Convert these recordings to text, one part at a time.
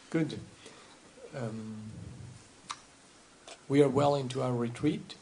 Good. We are well into our retreat.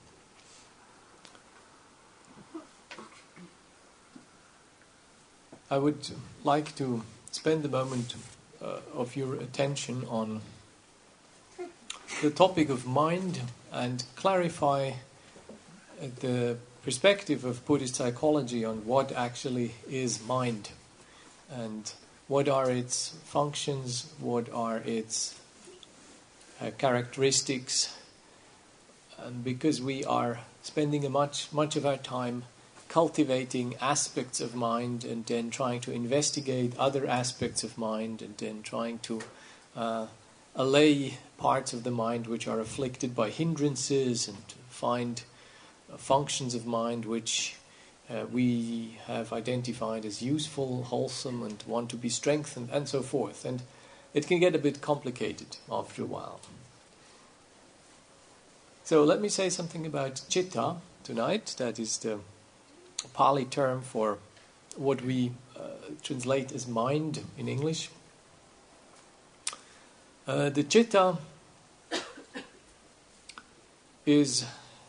I would like to spend a moment of your attention on the topic of mind and clarify the perspective of Buddhist psychology on what actually is mind and what are its functions, what are its characteristics, and because we are spending much of our time cultivating aspects of mind and then trying to investigate other aspects of mind and then trying to allay parts of the mind which are afflicted by hindrances and find functions of mind which we have identified as useful, wholesome, and want to be strengthened, and so forth. And it can get a bit complicated after a while. So let me say something about citta tonight. That is the Pali term for what we translate as mind in English. The citta is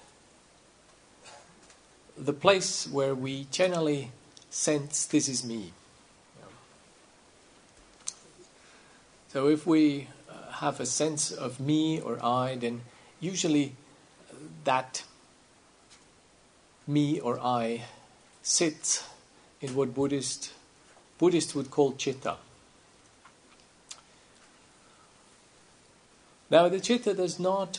the place where we generally sense this is me. So if we have a sense of me or I, then usually that me or I sits in what Buddhists would call citta. Now the citta does not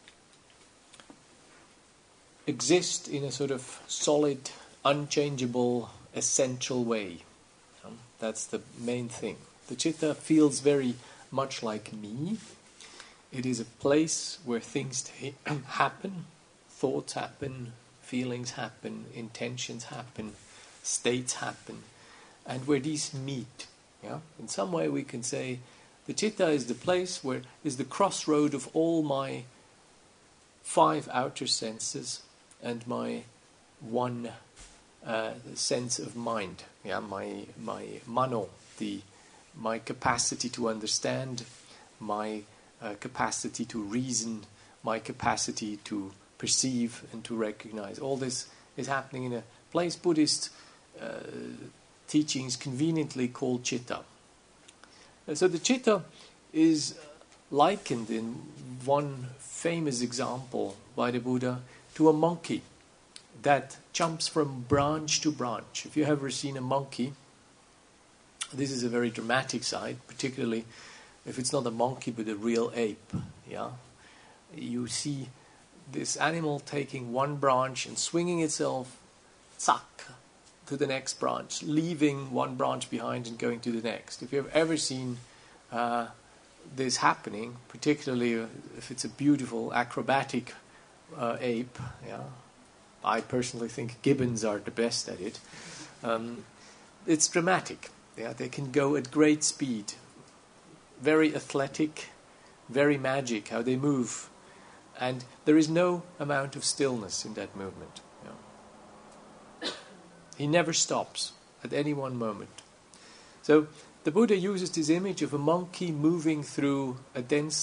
exist in a sort of solid, unchangeable, essential way. That's the main thing. The citta feels very much like me. It is a place where things happen, thoughts happen, feelings happen, intentions happen, states happen, and where these meet. Yeah? In some way we can say the citta is the place where is the crossroad of all my 5 outer senses and my one sense of mind, my mano, my capacity to understand, my capacity to reason, my capacity to perceive and to recognize. All this is happening in a place Buddhist teachings conveniently call citta. So the citta is likened in one famous example by the Buddha to a monkey that jumps from branch to branch. If you have ever seen a monkey, this is a very dramatic sight, particularly if it's not a monkey but a real ape. Yeah, you see this animal taking one branch and swinging itself, zack, to the next branch, leaving one branch behind and going to the next. If you've ever seen this happening, particularly if it's a beautiful acrobatic ape, I personally think gibbons are the best at it. It's dramatic. They can go at great speed, very athletic, very magic how they move, and there is no amount of stillness in that movement. He never stops at any one moment. So the Buddha uses this image of a monkey moving through a dense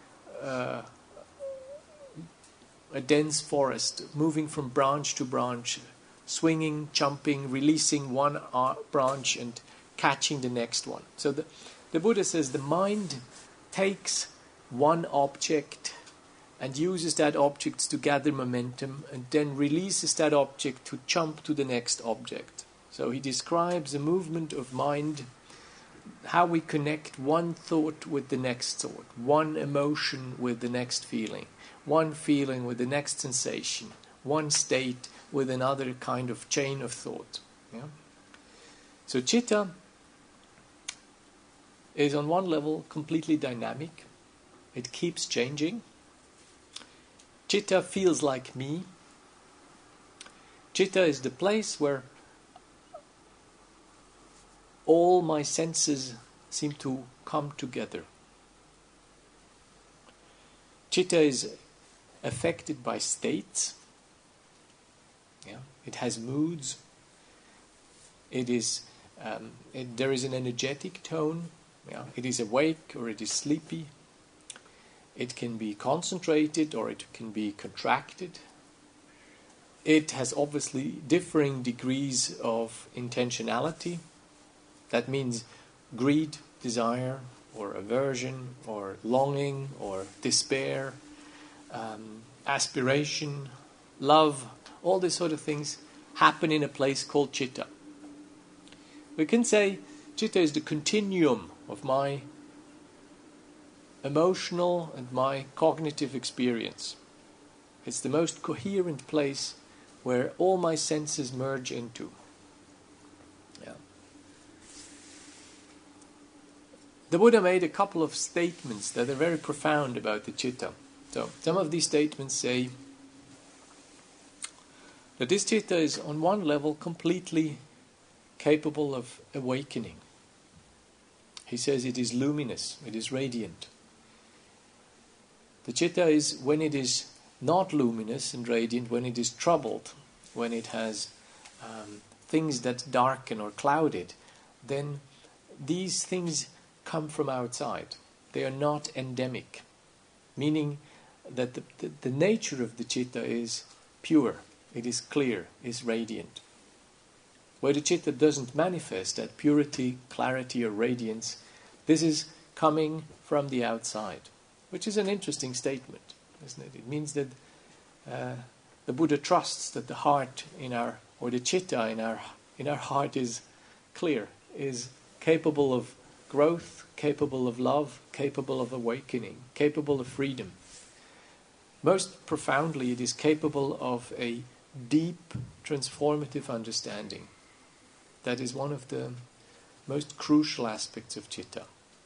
forest, moving from branch to branch, swinging, jumping, releasing one branch and catching the next one. So the Buddha says the mind takes one object and uses that object to gather momentum and then releases that object to jump to the next object. So he describes the movement of mind, how we connect one thought with the next thought, one emotion with the next feeling, one feeling with the next sensation, one state with another kind of chain of thought. Yeah? So citta is on one level completely dynamic. It keeps changing. Citta feels like me. Citta is the place where all my senses seem to come together. Citta is affected by states. It has moods. There is an energetic tone Yeah? It is awake or it is sleepy. It can be concentrated or it can be contracted. It has obviously differing degrees of intentionality. That means greed, desire, or aversion, or longing, or despair, aspiration, love, all these sort of things happen in a place called citta. We can say citta is the continuum of my emotional and my cognitive experience. It's the most coherent place where all my senses merge into. Yeah. The Buddha made a couple of statements that are very profound about the citta. So, some of these statements say that this citta is on one level completely capable of awakening. He says it is luminous, it is radiant. The citta is, when it is not luminous and radiant, when it is troubled, when it has things that darken or cloud it, then these things come from outside. They are not endemic, meaning that the nature of the citta is pure, it is clear, is radiant. Where the citta doesn't manifest that purity, clarity or radiance, this is coming from the outside, which is an interesting statement, isn't it? It means that the Buddha trusts that the heart or the citta in our heart is clear, is capable of growth, capable of love, capable of awakening, capable of freedom. Most profoundly, it is capable of a deep, transformative understanding. That is one of the most crucial aspects of citta.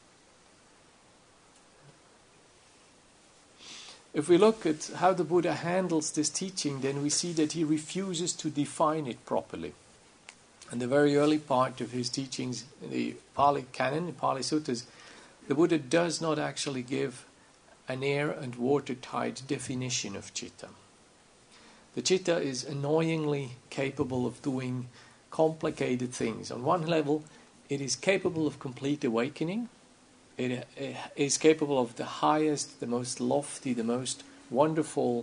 If we look at how the Buddha handles this teaching, then we see that he refuses to define it properly. In the very early part of his teachings, in the Pali Canon, the Pali Suttas, the Buddha does not actually give an air and watertight definition of citta. The citta is annoyingly capable of doing complicated things. On one level, it is capable of complete awakening. It is capable of the highest, the most lofty, the most wonderful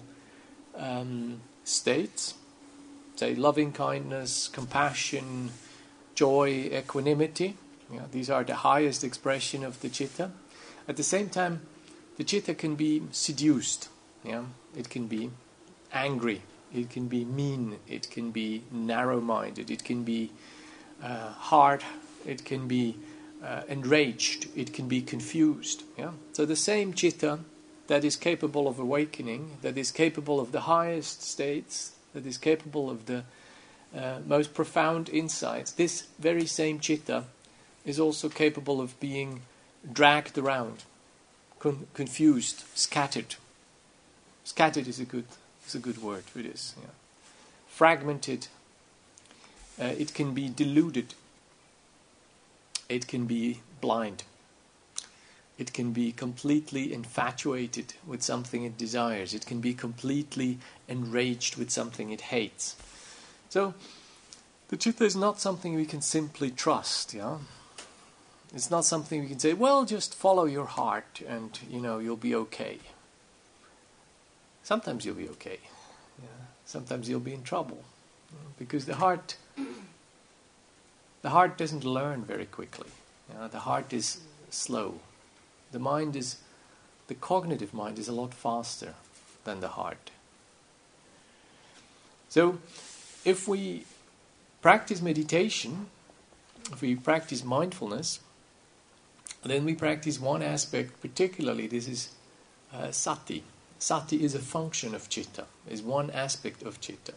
states. Say loving kindness, compassion, joy, equanimity. Yeah, these are the highest expression of the citta. At the same time, the citta can be seduced. Yeah? It can be angry. It can be mean. It can be narrow-minded. It can be hard. It can be enraged. It can be confused. Yeah? So the same citta that is capable of awakening, that is capable of the highest states, that is capable of the most profound insights, this very same citta is also capable of being dragged around, confused, scattered. Scattered is a good word for this. Yeah. Fragmented. It can be deluded. It can be blind. It can be completely infatuated with something it desires. It can be completely enraged with something it hates. So, the citta is not something we can simply trust. Yeah, it's not something we can say, well, just follow your heart and, you'll be okay. Sometimes you'll be okay. Yeah. Sometimes you'll be in trouble. Because the heart doesn't learn very quickly. The heart is slow. The cognitive mind is a lot faster than the heart. So, if we practice meditation, if we practice mindfulness, then we practice one aspect particularly. This is sati. Sati is a function of citta, is one aspect of citta.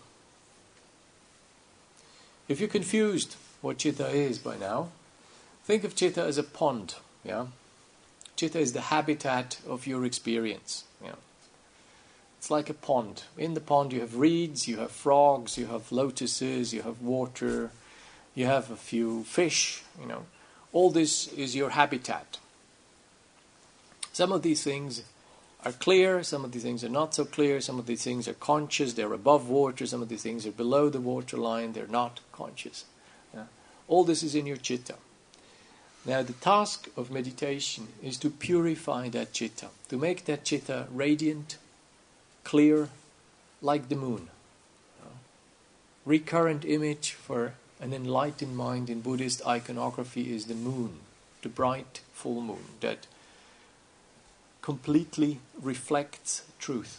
If you're confused what citta is by now, think of citta as a pond. Yeah, citta is the habitat of your experience. Yeah, it's like a pond. In the pond you have reeds, you have frogs, you have lotuses, you have water, you have a few fish. All this is your habitat. Some of these things are clear, some of these things are not so clear, some of these things are conscious, they're above water, some of these things are below the water line, they're not conscious. Yeah. All this is in your citta. Now the task of meditation is to purify that citta, to make that citta radiant, clear, like the moon. Recurrent image for an enlightened mind in Buddhist iconography is the moon, the bright full moon that completely reflects truth.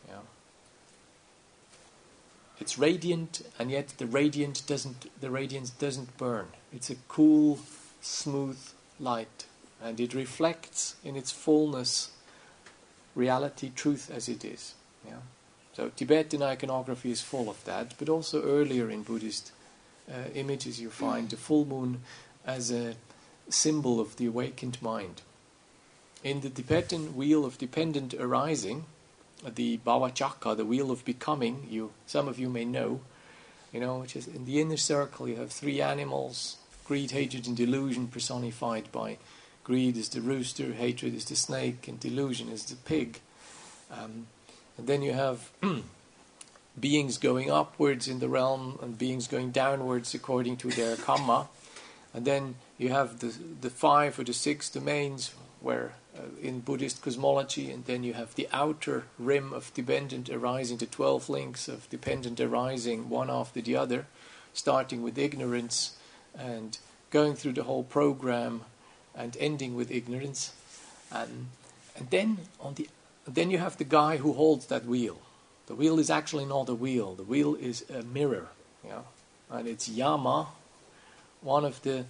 It's radiant, and yet the radiance doesn't burn. It's a cool, smooth light, and it reflects in its fullness reality, truth as it is. So Tibetan iconography is full of that, but also earlier in Buddhist images you find the full moon as a symbol of the awakened mind. In the Tibetan wheel of dependent arising, the Bhavacakka, the wheel of becoming, some of you may know, which is in the inner circle you have three animals: greed, hatred, and delusion, personified by greed is the rooster, hatred is the snake, and delusion is the pig. And then you have beings going upwards in the realm and beings going downwards according to their karma. And then you have the 5 or the 6 domains where in Buddhist cosmology, and then you have the outer rim of dependent arising, the 12 links of dependent arising, one after the other, starting with ignorance and going through the whole program and ending with ignorance. And then you have the guy who holds that wheel. The wheel is actually not a wheel. The wheel is a mirror. And it's Yama, one of the...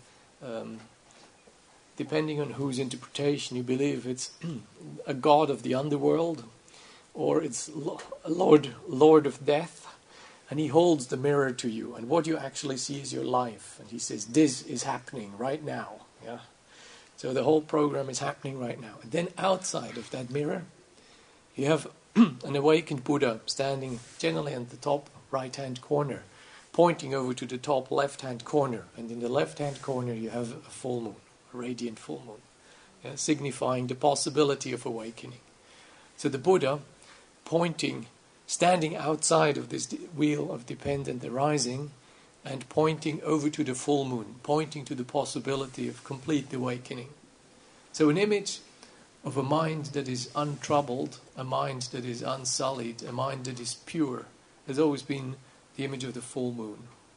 depending on whose interpretation you believe, it's a god of the underworld, or it's Lord of Death, and he holds the mirror to you, and what you actually see is your life, and he says, this is happening right now. So the whole program is happening right now. And then outside of that mirror, you have an awakened Buddha standing generally in the top right-hand corner, pointing over to the top left-hand corner, and in the left-hand corner you have a full moon. Radiant full moon, signifying the possibility of awakening. So the Buddha standing outside of this wheel of dependent arising and pointing over to the full moon, pointing to the possibility of complete awakening. So an image of a mind that is untroubled, a mind that is unsullied, a mind that is pure, has always been the image of the full moon.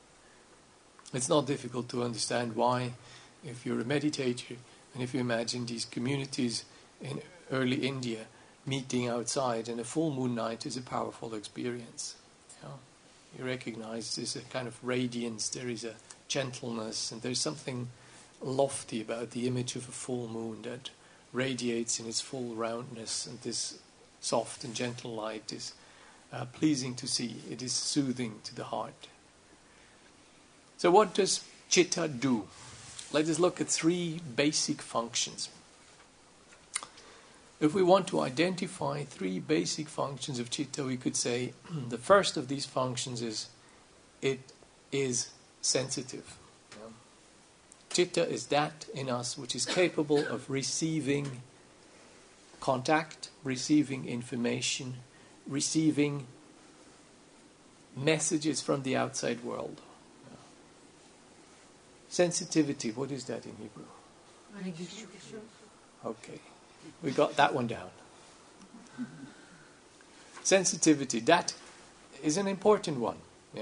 It's not difficult to understand why. If you're a meditator, and if you imagine these communities in early India meeting outside, and a full moon night is a powerful experience. You recognize there's a kind of radiance, there is a gentleness, and there's something lofty about the image of a full moon that radiates in its full roundness, and this soft and gentle light is pleasing to see. It is soothing to the heart. So what does citta do? Let us look at 3 basic functions. If we want to identify 3 basic functions of citta, we could say the first of these functions is it is sensitive. Citta is that in us which is capable of receiving contact, receiving information, receiving messages from the outside world. Sensitivity, what is that in Hebrew? Okay, we got that one down. Sensitivity, that is an important one.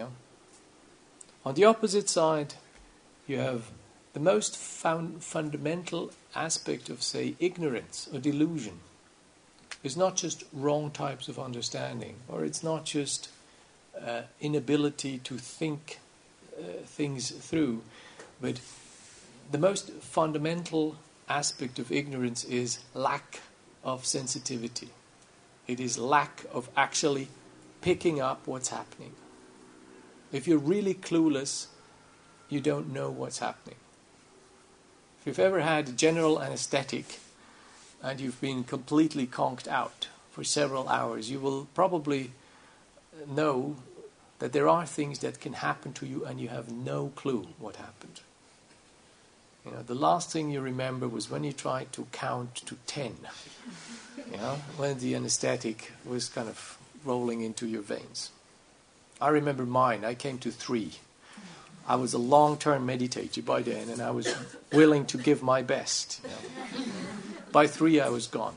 On the opposite side, you have the most fundamental aspect of, say, ignorance or delusion. It's not just wrong types of understanding, or it's not just inability to think things through. But the most fundamental aspect of ignorance is lack of sensitivity. It is lack of actually picking up what's happening. If you're really clueless, you don't know what's happening. If you've ever had general anesthetic and you've been completely conked out for several hours, you will probably know that there are things that can happen to you and you have no clue what happened. The last thing you remember was when you tried to count to 10, when the anesthetic was kind of rolling into your veins. I remember mine. I came to 3. I was a long-term meditator by then, and I was willing to give my best. By 3, I was gone.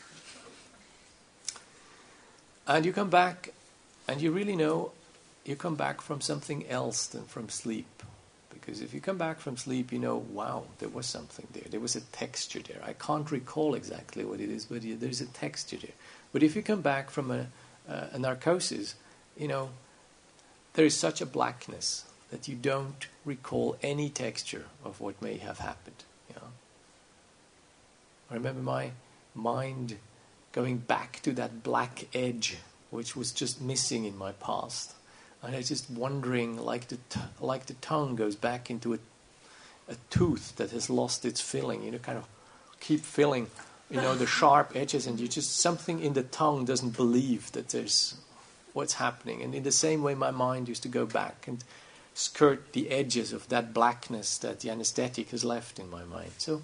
And you come back, and you really know you come back from something else than from sleep. Because if you come back from sleep, you know, wow, there was something there. There was a texture there. I can't recall exactly what it is, but there's a texture there. But if you come back from a narcosis, you know, there is such a blackness that you don't recall any texture of what may have happened. You know? I remember my mind going back to that black edge, which was just missing in my past. And I was just wondering, like the tongue goes back into a tooth that has lost its filling. You know, kind of keep filling, you know, the sharp edges, and you just, something in the tongue doesn't believe that there's what's happening. And in the same way, my mind used to go back and skirt the edges of that blackness that the anesthetic has left in my mind. So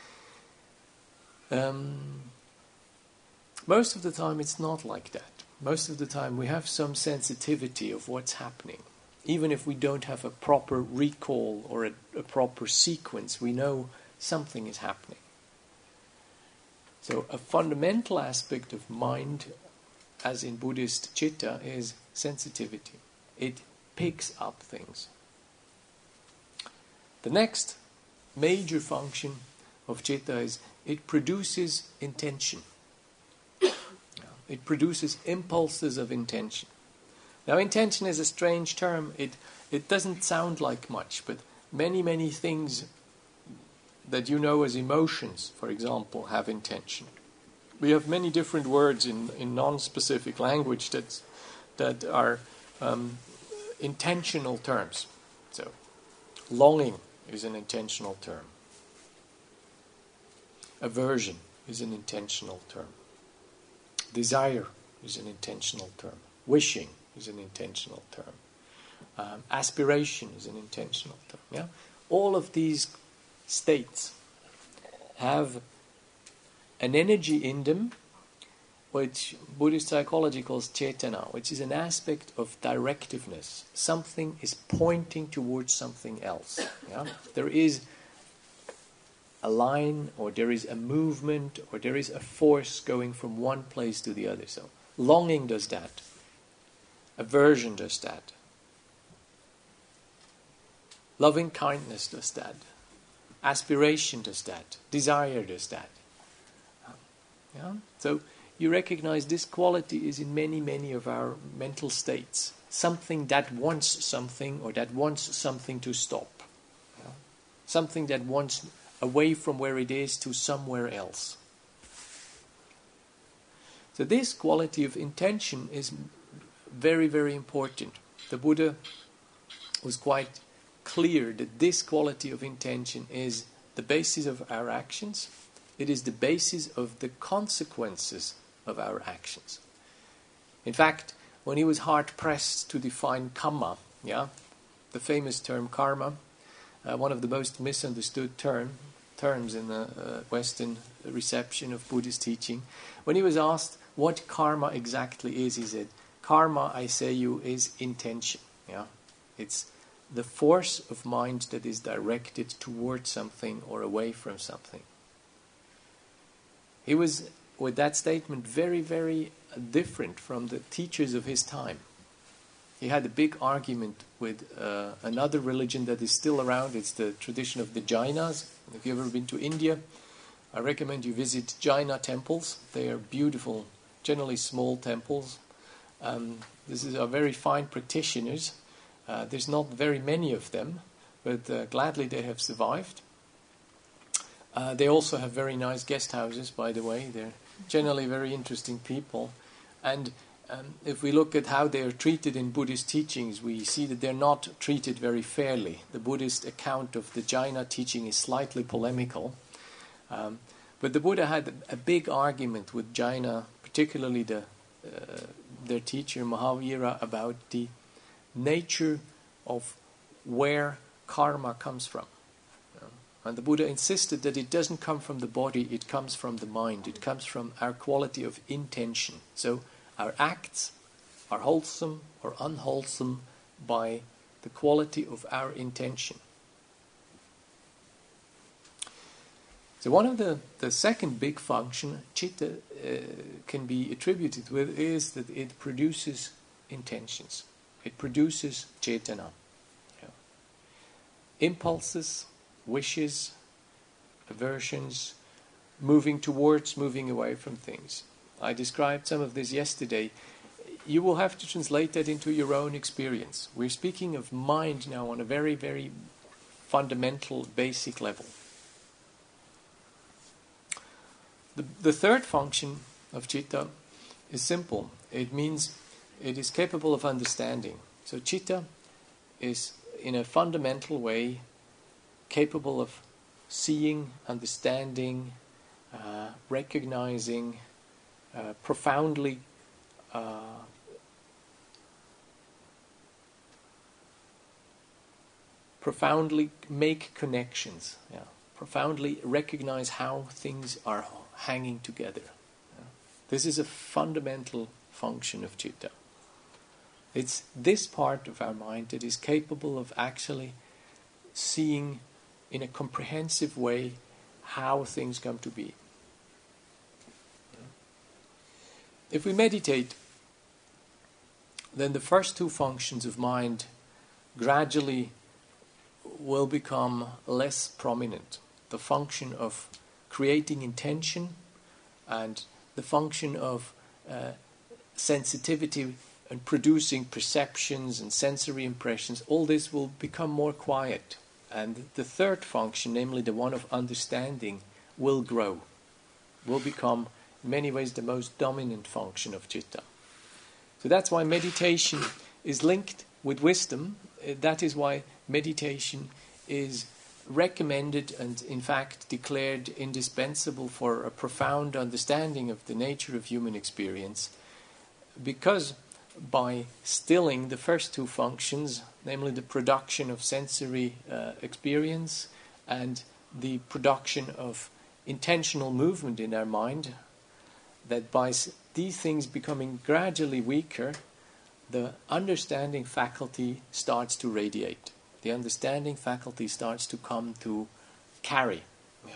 most of the time it's not like that. Most of the time we have some sensitivity of what's happening. Even if we don't have a proper recall or a proper sequence, we know something is happening. So a fundamental aspect of mind, as in Buddhist citta, is sensitivity. It picks up things. The next major function of citta is it produces intention. It produces impulses of intention. Now, intention is a strange term. It doesn't sound like much, but many things that you know as emotions, for example, have intention. We have many different words in non-specific language that are intentional terms. So, longing is an intentional term. Aversion is an intentional term. Desire is an intentional term. Wishing is an intentional term. Aspiration is an intentional term. Yeah? All of these states have an energy in them which Buddhist psychology calls cetana, which is an aspect of directiveness. Something is pointing towards something else. Yeah? There is a line, or there is a movement, or there is a force going from one place to the other. So longing does that. Aversion does that. Loving kindness does that. Aspiration does that. Desire does that. Yeah? So you recognize this quality is in many of our mental states. Something that wants something, or that wants something to stop. Yeah? Something that wants away from where it is to somewhere else. So this quality of intention is very important. The Buddha was quite clear that this quality of intention is the basis of our actions. It is the basis of the consequences of our actions. In fact, when he was hard-pressed to define kamma, the famous term karma, one of the most misunderstood terms in the Western reception of Buddhist teaching. When he was asked what karma exactly is, he said, karma, I say you, is intention. Yeah, it's the force of mind that is directed towards something or away from something. He was, with that statement, very different from the teachers of his time. He had a big argument with another religion that is still around. It's the tradition of the Jainas. If you've ever been to India, I recommend you visit Jaina temples. They are beautiful, generally small temples. These are very fine practitioners. There's not very many of them, but gladly they have survived. They also have very nice guest houses, by the way. They're generally very interesting people. And if we look at how they are treated in Buddhist teachings, we see that they're not treated very fairly. The Buddhist account of the Jaina teaching is slightly polemical. But the Buddha had a big argument with Jaina, particularly their teacher Mahavira, about the nature of where karma comes from. And the Buddha insisted that it doesn't come from the body, it comes from the mind. It comes from our quality of intention. So our acts are wholesome or unwholesome by the quality of our intention. So one of the second big function citta can be attributed with is that it produces intentions. It produces cetana. Yeah. Impulses, wishes, aversions, moving towards, moving away from things. I described some of this yesterday. You will have to translate that into your own experience. We're speaking of mind now on a very, very fundamental, basic level. The third function of citta is simple. It means it is capable of understanding. So citta is, in a fundamental way, capable of seeing, understanding, recognizing, profoundly make connections, profoundly recognize how things are hanging together. This is a fundamental function of citta. It's this part of our mind that is capable of actually seeing in a comprehensive way how things come to be. If we meditate, then the first two functions of mind gradually will become less prominent. The function of creating intention and the function of sensitivity and producing perceptions and sensory impressions, all this will become more quiet. And the third function, namely the one of understanding, will grow, will become in many ways the most dominant function of citta. So that's why meditation is linked with wisdom. That is why meditation is recommended and in fact declared indispensable for a profound understanding of the nature of human experience, because by stilling the first two functions, namely the production of sensory experience and the production of intentional movement in our mind, that by these things becoming gradually weaker, the understanding faculty starts to radiate. The understanding faculty starts to come to carry. Yeah.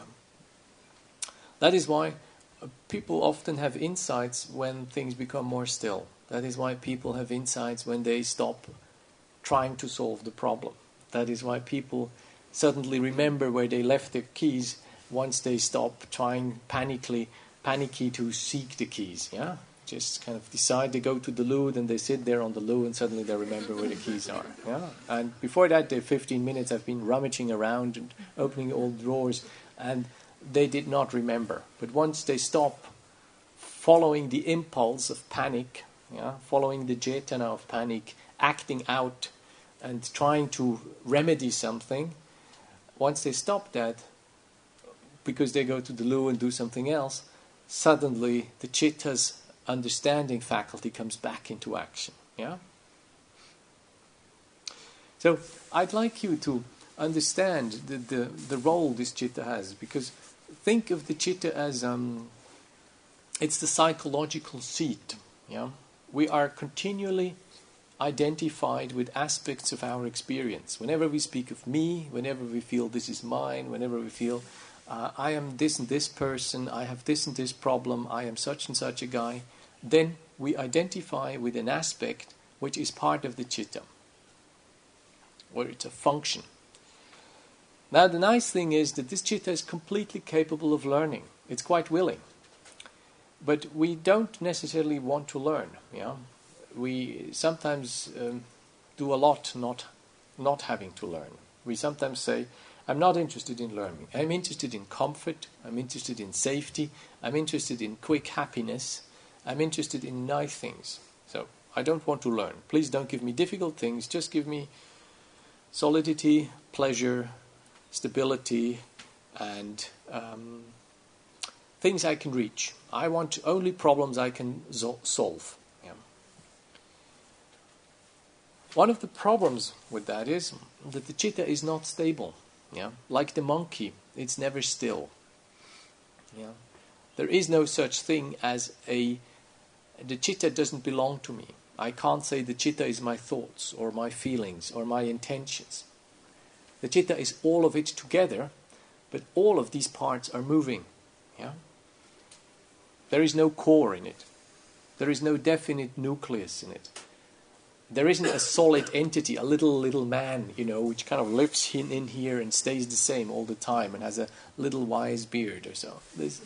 That is why people often have insights when things become more still. That is why people have insights when they stop trying to solve the problem. That is why people suddenly remember where they left their keys once they stop trying panicky to seek the keys. Yeah, just kind of decide they go to the loo, then they sit there on the loo, and suddenly they remember where the keys are. Yeah, and before that, they 15 minutes have been rummaging around and opening old drawers, and they did not remember. But once they stop following the impulse of panic, following the cetana of panic, acting out and trying to remedy something, once they stop that, because they go to the loo and do something else, suddenly the citta's understanding faculty comes back into action. Yeah. So I'd like you to understand the role this citta has, because think of the citta as it's the psychological seat. Yeah, we are continually identified with aspects of our experience. Whenever we speak of me, whenever we feel this is mine, whenever we feel I am this and this person, I have this and this problem, I am such and such a guy, then we identify with an aspect which is part of the citta, or it's a function. Now the nice thing is that this citta is completely capable of learning. It's quite willing. But we don't necessarily want to learn. Yeah, we sometimes do a lot not having to learn. We sometimes say, I'm not interested in learning. I'm interested in comfort. I'm interested in safety. I'm interested in quick happiness. I'm interested in nice things. So I don't want to learn. Please don't give me difficult things. Just give me solidity, pleasure, stability, and things I can reach. I want only problems I can solve. Yeah. One of the problems with that is that the citta is not stable. Yeah, like the monkey, it's never still. Yeah, there is no such thing as the citta doesn't belong to me. I can't say the citta is my thoughts or my feelings or my intentions. The citta is all of it together, but all of these parts are moving. Yeah? There is no core in it. There is no definite nucleus in it. There isn't a solid entity, a little man, which kind of lives in here and stays the same all the time and has a little wise beard or so.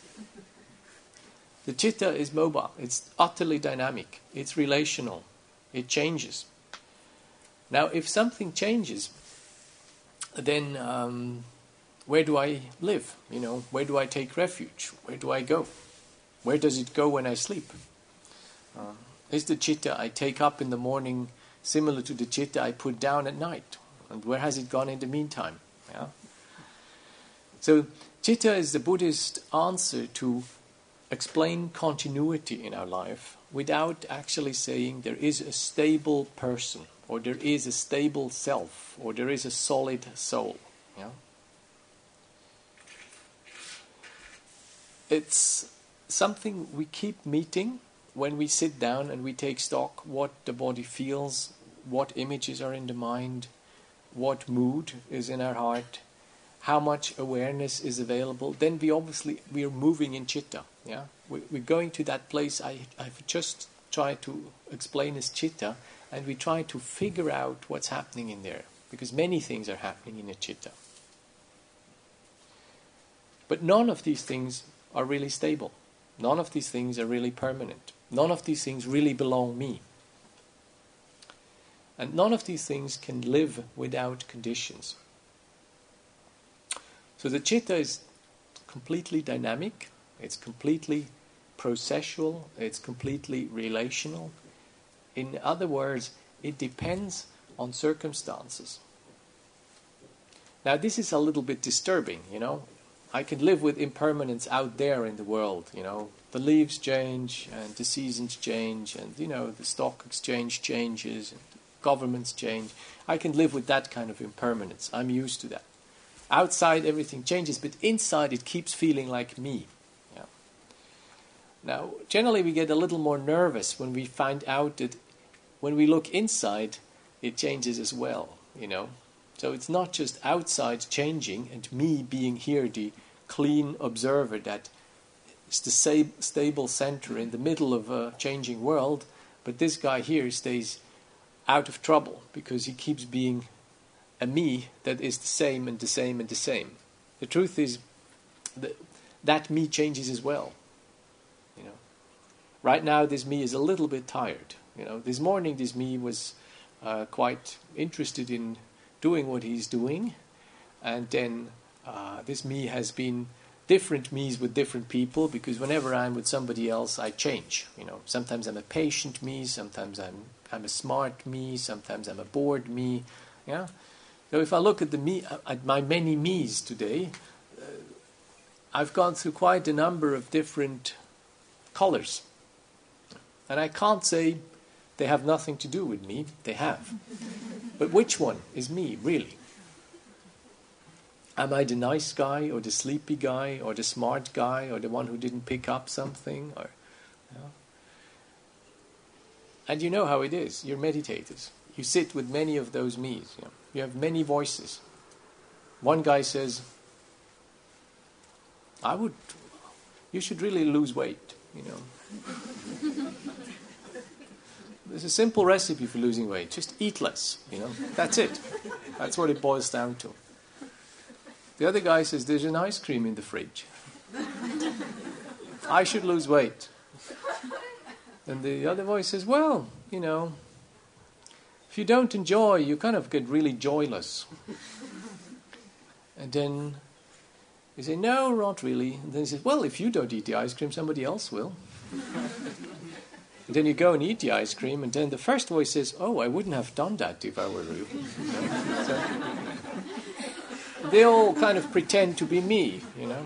The citta is mobile. It's utterly dynamic. It's relational. It changes. Now, if something changes, then where do I live? Where do I take refuge? Where do I go? Where does it go when I sleep? Is the citta I take up in the morning similar to the citta I put down at night? And where has it gone in the meantime? Yeah? So citta is the Buddhist answer to explain continuity in our life without actually saying there is a stable person, or there is a stable self, or there is a solid soul. Yeah? It's something we keep meeting when we sit down and we take stock what the body feels, what images are in the mind, what mood is in our heart, how much awareness is available. Then we are moving in citta. Yeah, we're going to that place I've just tried to explain as citta, and we try to figure out what's happening in there, because many things are happening in a citta. But none of these things are really stable. None of these things are really permanent. None of these things really belong me. And none of these things can live without conditions. So the citta is completely dynamic, it's completely processual, it's completely relational. In other words, it depends on circumstances. Now this is a little bit disturbing, I can live with impermanence out there in the world, The leaves change, and the seasons change, and, the stock exchange changes, and governments change. I can live with that kind of impermanence. I'm used to that. Outside everything changes, but inside it keeps feeling like me. Yeah. Now, generally we get a little more nervous when we find out that when we look inside, it changes as well, So it's not just outside changing and me being here, the clean observer that is the stable center in the middle of a changing world, but this guy here stays out of trouble because he keeps being a me that is the same and the same and the same. The truth is that me changes as well. Right now this me is a little bit tired. This morning this me was quite interested in doing what he's doing, and then this me has been different me's with different people, because whenever I'm with somebody else I change. Sometimes I'm a patient me, sometimes I'm a smart me, sometimes I'm a bored me. Yeah. So if I look at at my many me's today, I've gone through quite a number of different colors, and I can't say they have nothing to do with me. They have. But which one is me, really? Am I the nice guy, or the sleepy guy, or the smart guy, or the one who didn't pick up something? And you know how it is. You're meditators. You sit with many of those me's. You have many voices. One guy says, you should really lose weight, There's a simple recipe for losing weight. Just eat less, That's it. That's what it boils down to. The other guy says, there's an ice cream in the fridge. I should lose weight. And the other voice says, well, if you don't enjoy, you kind of get really joyless. And then you say, no, not really. And then he says, well, if you don't eat the ice cream, somebody else will. And then you go and eat the ice cream, and then the first voice says, oh, I wouldn't have done that if I were you. So they all kind of pretend to be me,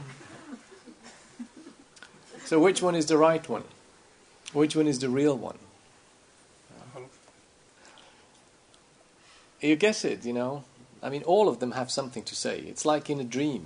So which one is the right one? Which one is the real one? You guess it, all of them have something to say. It's like in a dream,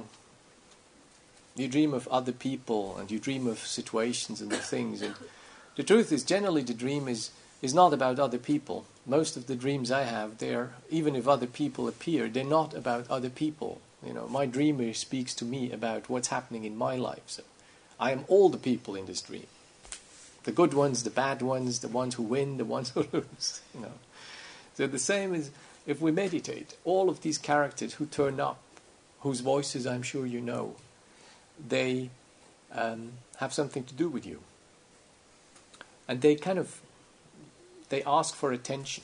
You dream of other people, and you dream of situations and the things. And the truth is, generally the dream is is not about other people. Most of the dreams I have, even if other people appear, they're not about other people. My dreamer speaks to me about what's happening in my life. So I am all the people in this dream. The good ones, the bad ones, the ones who win, the ones who lose. So the same is if we meditate. All of these characters who turn up, whose voices I'm sure you know, they have something to do with you. And they ask for attention.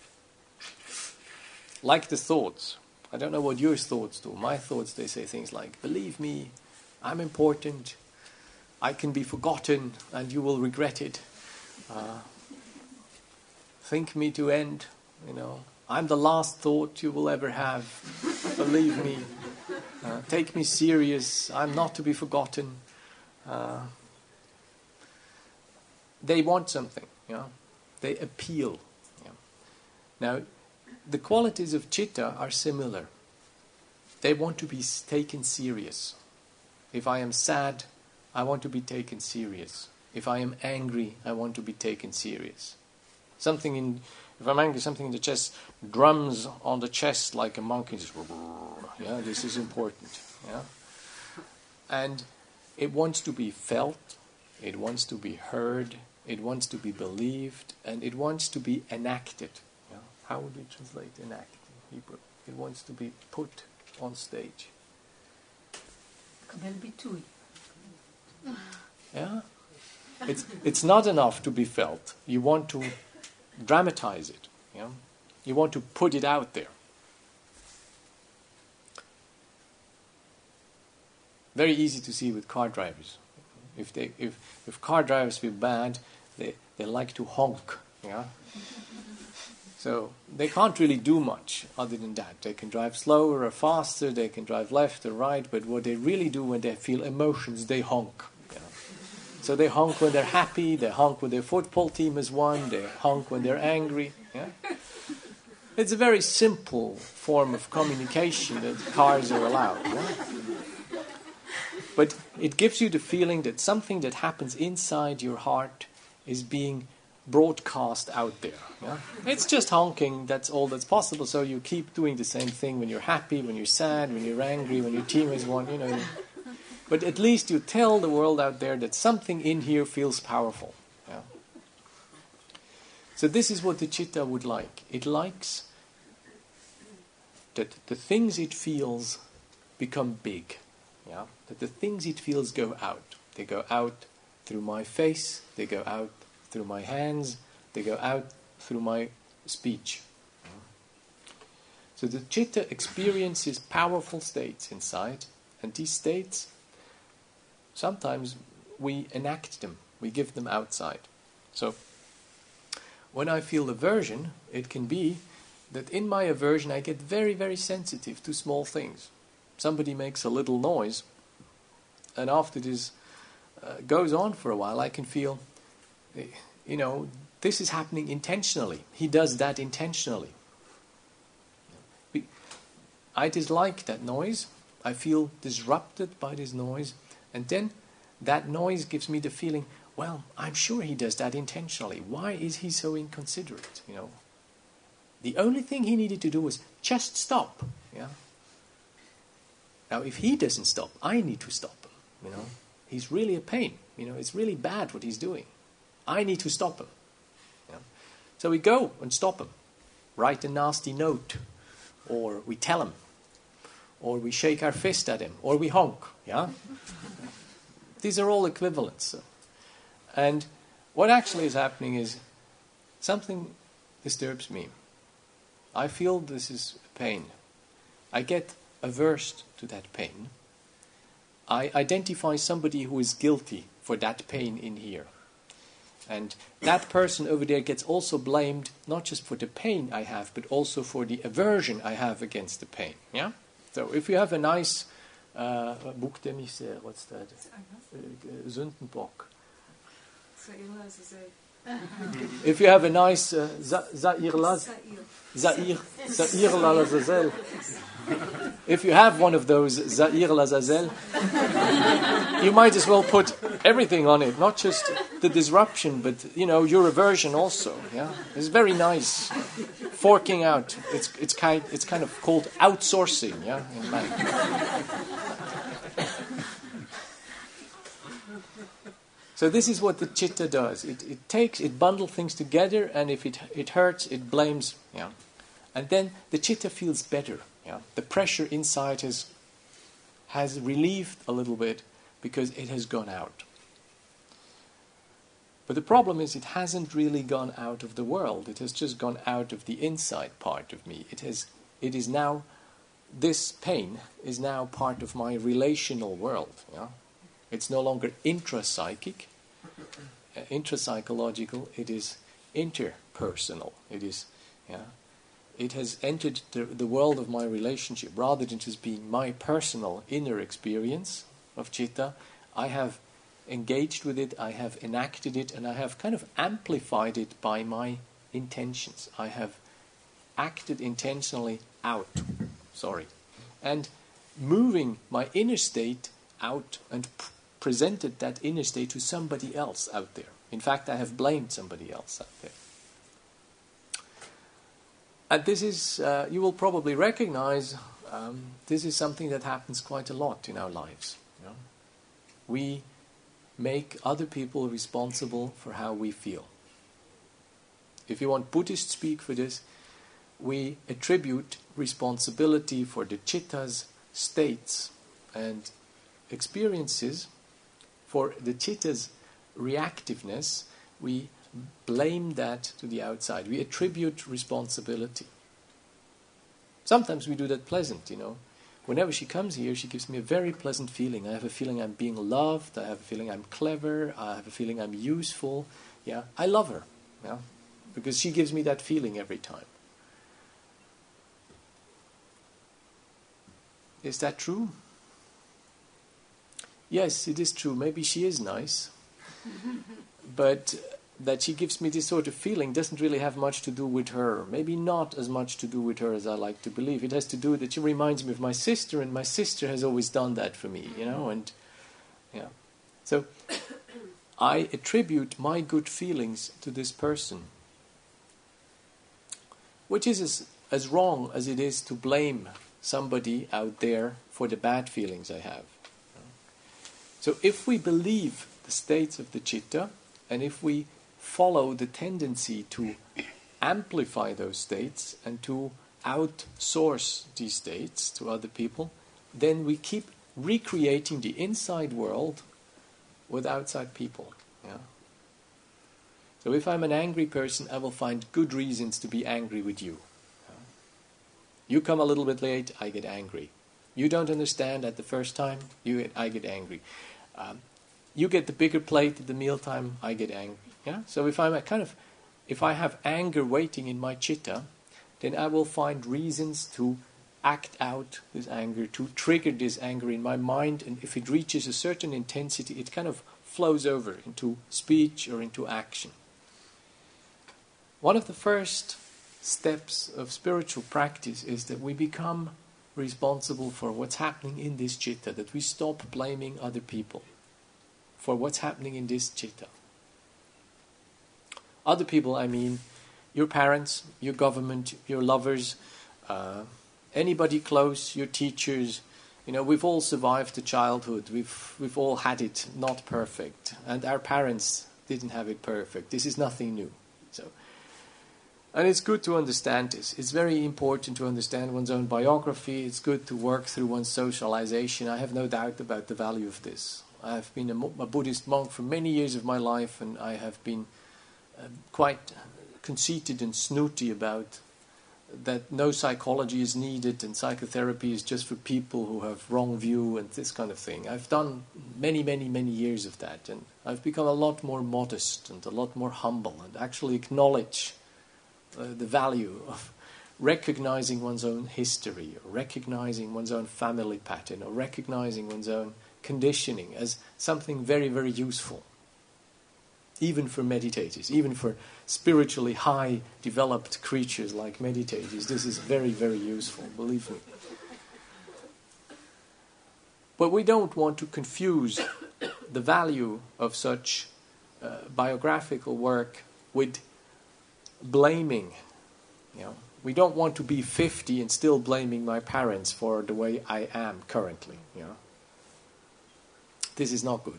Like the thoughts. I don't know what your thoughts do. My thoughts, they say things like, believe me, I'm important, I can be forgotten and you will regret it. Think me to end, I'm the last thought you will ever have. Believe me. Take me serious, I'm not to be forgotten. They want something, They appeal. Now, the qualities of citta are similar. They want to be taken serious. If I am sad, I want to be taken serious. If I am angry, I want to be taken serious. If I'm angry, something in the chest drums on the chest like a monkey. This is important. And it wants to be felt, it wants to be heard, it wants to be believed, and it wants to be enacted. How would we translate enact in Hebrew? It wants to be put on stage. Yeah? It's not enough to be felt. You want to dramatize it. You want to put it out there. Very easy to see with car drivers. If car drivers feel bad, they like to honk. So they can't really do much other than that. They can drive slower or faster, they can drive left or right, but what they really do when they feel emotions, they honk. So they honk when they're happy, they honk when their football team has won, they honk when they're angry. It's a very simple form of communication that cars are allowed. But it gives you the feeling that something that happens inside your heart is being broadcast out there. It's just honking, that's all that's possible, so you keep doing the same thing when you're happy, when you're sad, when you're angry, when your team has won, But at least you tell the world out there that something in here feels powerful. So this is what the citta would like. It likes that the things it feels become big. That the things it feels go out. They go out through my face, they go out through my hands, they go out through my speech. So the citta experiences powerful states inside, and these states, sometimes we enact them, we give them outside. So when I feel aversion, it can be that in my aversion I get very, very sensitive to small things. Somebody makes a little noise, and after this goes on for a while, I can feel, this is happening intentionally. He does that intentionally. I dislike that noise. I feel disrupted by this noise. And then that noise gives me the feeling, well, I'm sure he does that intentionally. Why is he so inconsiderate? The only thing he needed to do was just stop. Now, if he doesn't stop, I need to stop him. He's really a pain. It's really bad what he's doing. I need to stop him. So we go and stop him. Write a nasty note, or we tell him, or we shake our fist at him, or we honk. These are all equivalents. And what actually is happening is something disturbs me. I feel this is pain. I get averse to that pain. I identify somebody who is guilty for that pain in here. And that person over there gets also blamed, not just for the pain I have, but also for the aversion I have against the pain. So if you have a nice bouc d'émissaire, what's that? Sündenbock. So Eliza said, If you have a nice Za'ir Lazazel, if you have one of those Za'ir Lazazel, you might as well put everything on it, not just the disruption, but your aversion also. Yeah, it's very nice. Forking out. It's kind of called outsourcing. Yeah, in Latin. So this is what the chitta does. It bundles things together, and if it hurts, it blames. Yeah, and then the chitta feels better. Yeah, the pressure inside has relieved a little bit because it has gone out. But the problem is, it hasn't really gone out of the world. It has just gone out of the inside part of me. It is now. This pain is now part of my relational world. Yeah, it's no longer intrapsychic. Intrapsychological, it is interpersonal. It has entered the world of my relationship rather than just being my personal inner experience of chitta. I have engaged with it, I have enacted it, and I have kind of amplified it by my intentions. I have acted intentionally out. And moving my inner state out and presented that inner state to somebody else out there. In fact, I have blamed somebody else out there. And this is, you will probably recognize, this is something that happens quite a lot in our lives. We make other people responsible for how we feel. If you want Buddhist speak for this, we attribute responsibility for the chitta's states and experiences. For the chitta's reactiveness, we blame that to the outside. We attribute responsibility. Sometimes we do that pleasant, Whenever she comes here, she gives me a very pleasant feeling. I have a feeling I'm being loved. I have a feeling I'm clever. I have a feeling I'm useful. Yeah, I love her. Yeah, because she gives me that feeling every time. Is that true? Yes, it is true. Maybe she is nice. But that she gives me this sort of feeling doesn't really have much to do with her. Maybe not as much to do with her as I like to believe. It has to do with that she reminds me of my sister, and my sister has always done that for me, and yeah. So I attribute my good feelings to this person, which is as wrong as it is to blame somebody out there for the bad feelings I have. So if we believe the states of the chitta, and if we follow the tendency to amplify those states and to outsource these states to other people, then we keep recreating the inside world with outside people. Yeah. So if I'm an angry person, I will find good reasons to be angry with you. You come a little bit late, I get angry. You don't understand at the first time, I get angry. You get the bigger plate at the mealtime, I get angry. Yeah. So if I have anger waiting in my chitta, then I will find reasons to act out this anger, to trigger this anger in my mind, and if it reaches a certain intensity, it kind of flows over into speech or into action. One of the first steps of spiritual practice is that we become responsible for what's happening in this chitta, that we stop blaming other people for what's happening in this chitta. Other people, I mean, your parents, your government, your lovers, anybody close, your teachers. We've all survived the childhood. We've all had it not perfect, and our parents didn't have it perfect. This is nothing new. And it's good to understand this. It's very important to understand one's own biography. It's good to work through one's socialization. I have no doubt about the value of this. I have been a Buddhist monk for many years of my life, and I have been quite conceited and snooty about that no psychology is needed and psychotherapy is just for people who have wrong view and this kind of thing. I've done many, many, many years of that, and I've become a lot more modest and a lot more humble and actually acknowledge the value of recognizing one's own history, or recognizing one's own family pattern, or recognizing one's own conditioning as something very, very useful. even for meditators, even for spiritually high developed creatures like meditators. This is very, very useful, believe me. But we don't want to confuse the value of such biographical work with blaming. We don't want to be 50 and still blaming my parents for the way I am currently. This is not good.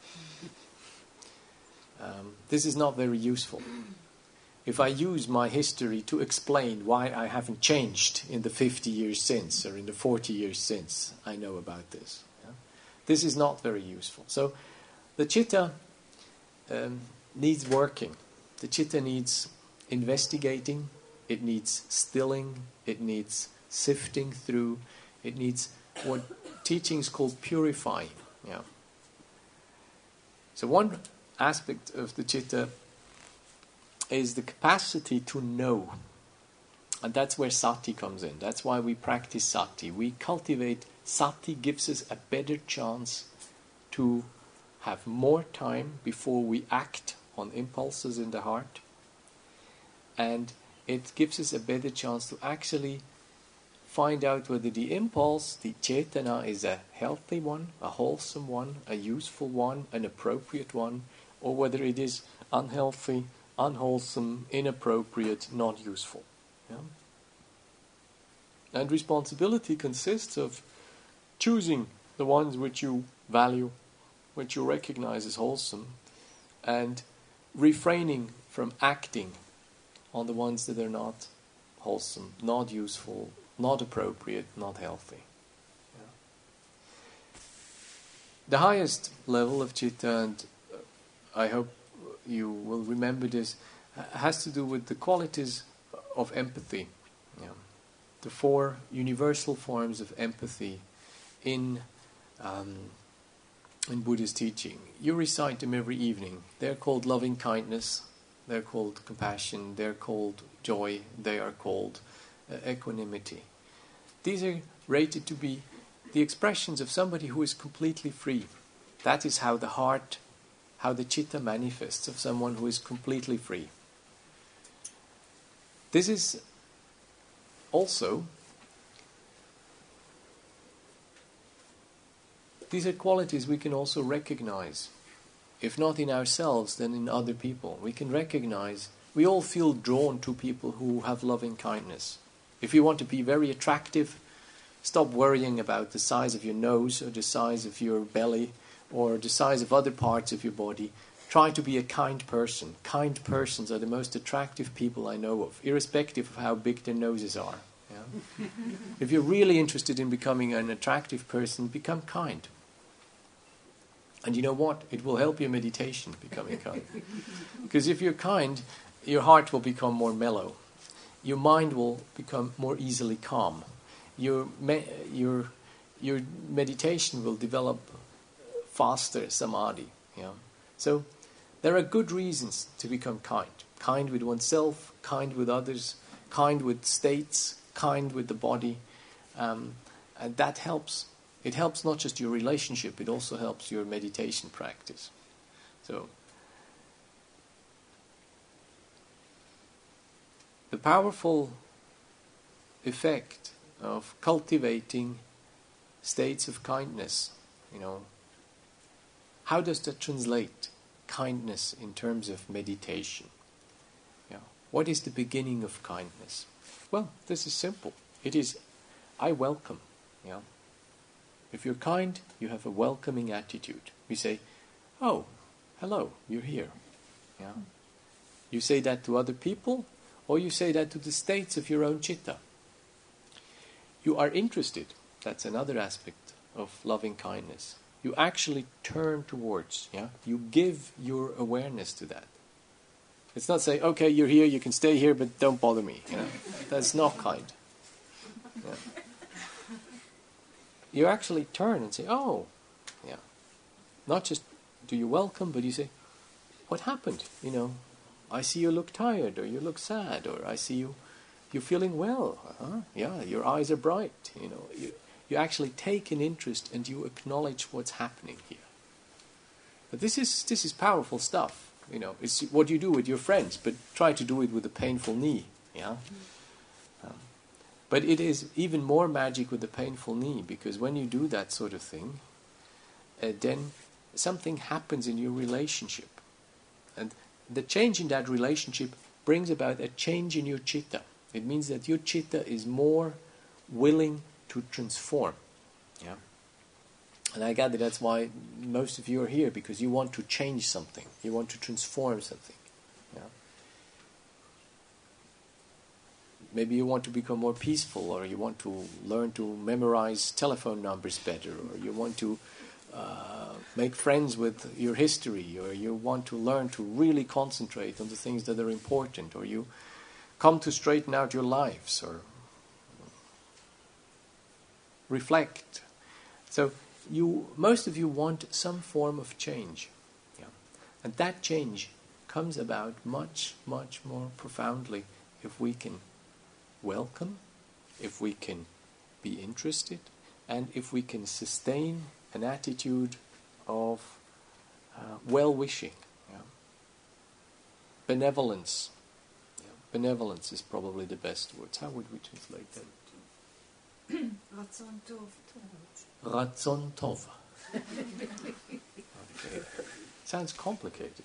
This is not very useful. If I use my history to explain why I haven't changed in the 50 years since, or in the 40 years since I know about this, this is not very useful. So the citta needs working. The citta needs investigating. It needs stilling. It needs sifting through. It needs what teachings call purifying. So one aspect of the citta is the capacity to know. And that's where sati comes in. That's why we practice sati. We cultivate sati, gives us a better chance to have more time before we act on impulses in the heart. And it gives us a better chance to actually find out whether the impulse, the cetana, is a healthy one, a wholesome one, a useful one, an appropriate one, or whether it is unhealthy, unwholesome, inappropriate, not useful. And responsibility consists of choosing the ones which you value, which you recognize as wholesome, and refraining from acting on the ones that are not wholesome, not useful, not appropriate, not healthy. The highest level of citta, and I hope you will remember this, has to do with the qualities of empathy. The 4 universal forms of empathy in Buddhist teaching. You recite them every evening. They're called loving kindness, they're called compassion, they're called joy, they are called equanimity. These are rated to be the expressions of somebody who is completely free. That is how the heart, how the citta manifests of someone who is completely free. This is also, these are qualities we can also recognize. If not in ourselves, then in other people. We can recognize, we all feel drawn to people who have loving kindness. If you want to be very attractive, stop worrying about the size of your nose or the size of your belly or the size of other parts of your body. Try to be a kind person. Kind persons are the most attractive people I know of, irrespective of how big their noses are. If you're really interested in becoming an attractive person, become kind. And you know what? It will help your meditation, becoming kind. Because if you're kind, your heart will become more mellow. Your mind will become more easily calm. Your meditation will develop faster, samadhi. So there are good reasons to become kind. Kind with oneself, kind with others, kind with states, kind with the body. And that helps. It helps not just your relationship, it also helps your meditation practice. So, the powerful effect of cultivating states of kindness, how does that translate? Kindness in terms of meditation. What is the beginning of kindness? Well, this is simple. It is, I welcome. If you're kind, you have a welcoming attitude. You say, oh, hello, you're here. You say that to other people, or you say that to the states of your own citta. You are interested. That's another aspect of loving kindness. You actually turn towards. You give your awareness to that. It's not say, okay, you're here, you can stay here, but don't bother me. That's not kind. You actually turn and say, oh, not just do you welcome, but you say, what happened? I see you look tired, or you look sad, or I see you're feeling well. Your eyes are bright. You actually take an interest and you acknowledge what's happening here. But this is powerful stuff. it's what you do with your friends, but try to do it with a painful knee. Yeah. But it is even more magic with the painful knee, because when you do that sort of thing, then something happens in your relationship. And the change in that relationship brings about a change in your citta. It means that your citta is more willing to transform. Yeah. And I gather that's why most of you are here, because you want to change something. You want to transform something. Yeah. Maybe you want to become more peaceful, or you want to learn to memorize telephone numbers better, or you want to make friends with your history, or you want to learn to really concentrate on the things that are important, or you come to straighten out your lives, or reflect. So most of you want some form of change. Yeah? And that change comes about much, much more profoundly if we can welcome, if we can be interested, and if we can sustain an attitude of well-wishing. Yeah? Benevolence. Yeah? Benevolence is probably the best word. How would we translate that? Ratzon tov. Ratzon tov. Okay. Sounds complicated.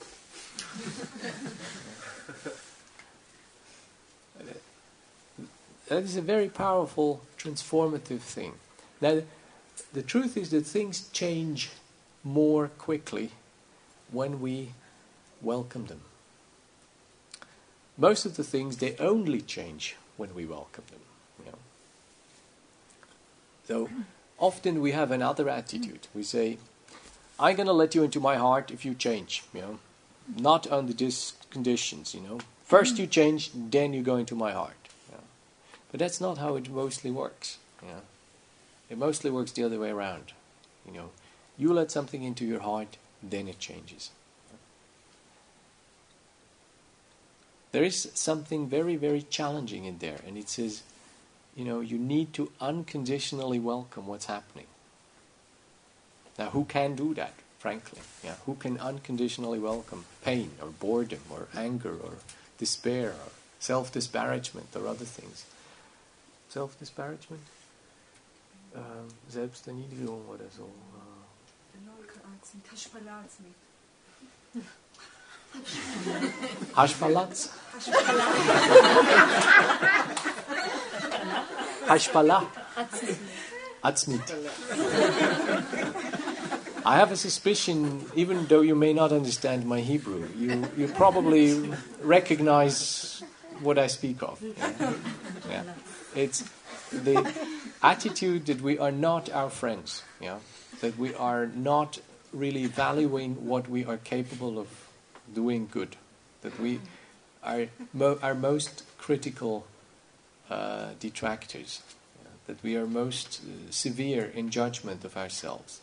That is a very powerful, transformative thing. Now, the truth is that things change more quickly when we welcome them. Most of the things, they only change when we welcome them. So often we have another attitude. We say, I'm going to let you into my heart if you change. Not under these conditions. First you change, then you go into my heart. But that's not how it mostly works. It mostly works the other way around. You let something into your heart, then it changes. There is something very, very challenging in there, and it says, you need to unconditionally welcome what's happening. Now, who can do that, frankly? Yeah, who can unconditionally welcome pain, or boredom, or anger, or despair, or self-disparagement, or other things? Self-disparagement? Selbsterniedrigung oder so. Hashpalatz? Hashpala? Atzmit. I have a suspicion, even though you may not understand my Hebrew, you probably recognize what I speak of. Yeah. It's the attitude that we are not our friends, that we are not really valuing what we are capable of doing good, that we are our most critical detractors, that we are most severe in judgment of ourselves.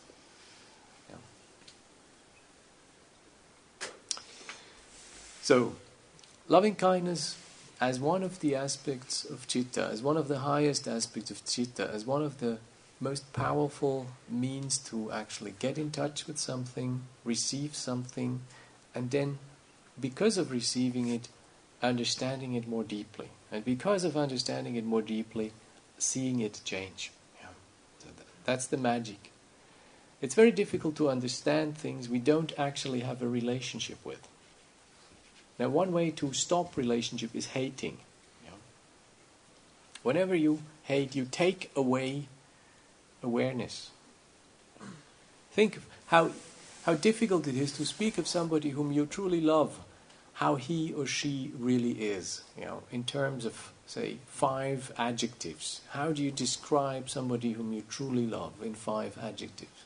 So, loving kindness as one of the aspects of citta, as one of the highest aspects of citta, as one of the most powerful means to actually get in touch with something, receive something, and then, because of receiving it, understanding it more deeply. And because of understanding it more deeply, seeing it change. So that's the magic. It's very difficult to understand things we don't actually have a relationship with. Now, one way to stop relationship is hating. Whenever you hate, you take away awareness. Think of how difficult it is to speak of somebody whom you truly love, how he or she really is, in terms of, say, 5 adjectives. How do you describe somebody whom you truly love in 5 adjectives?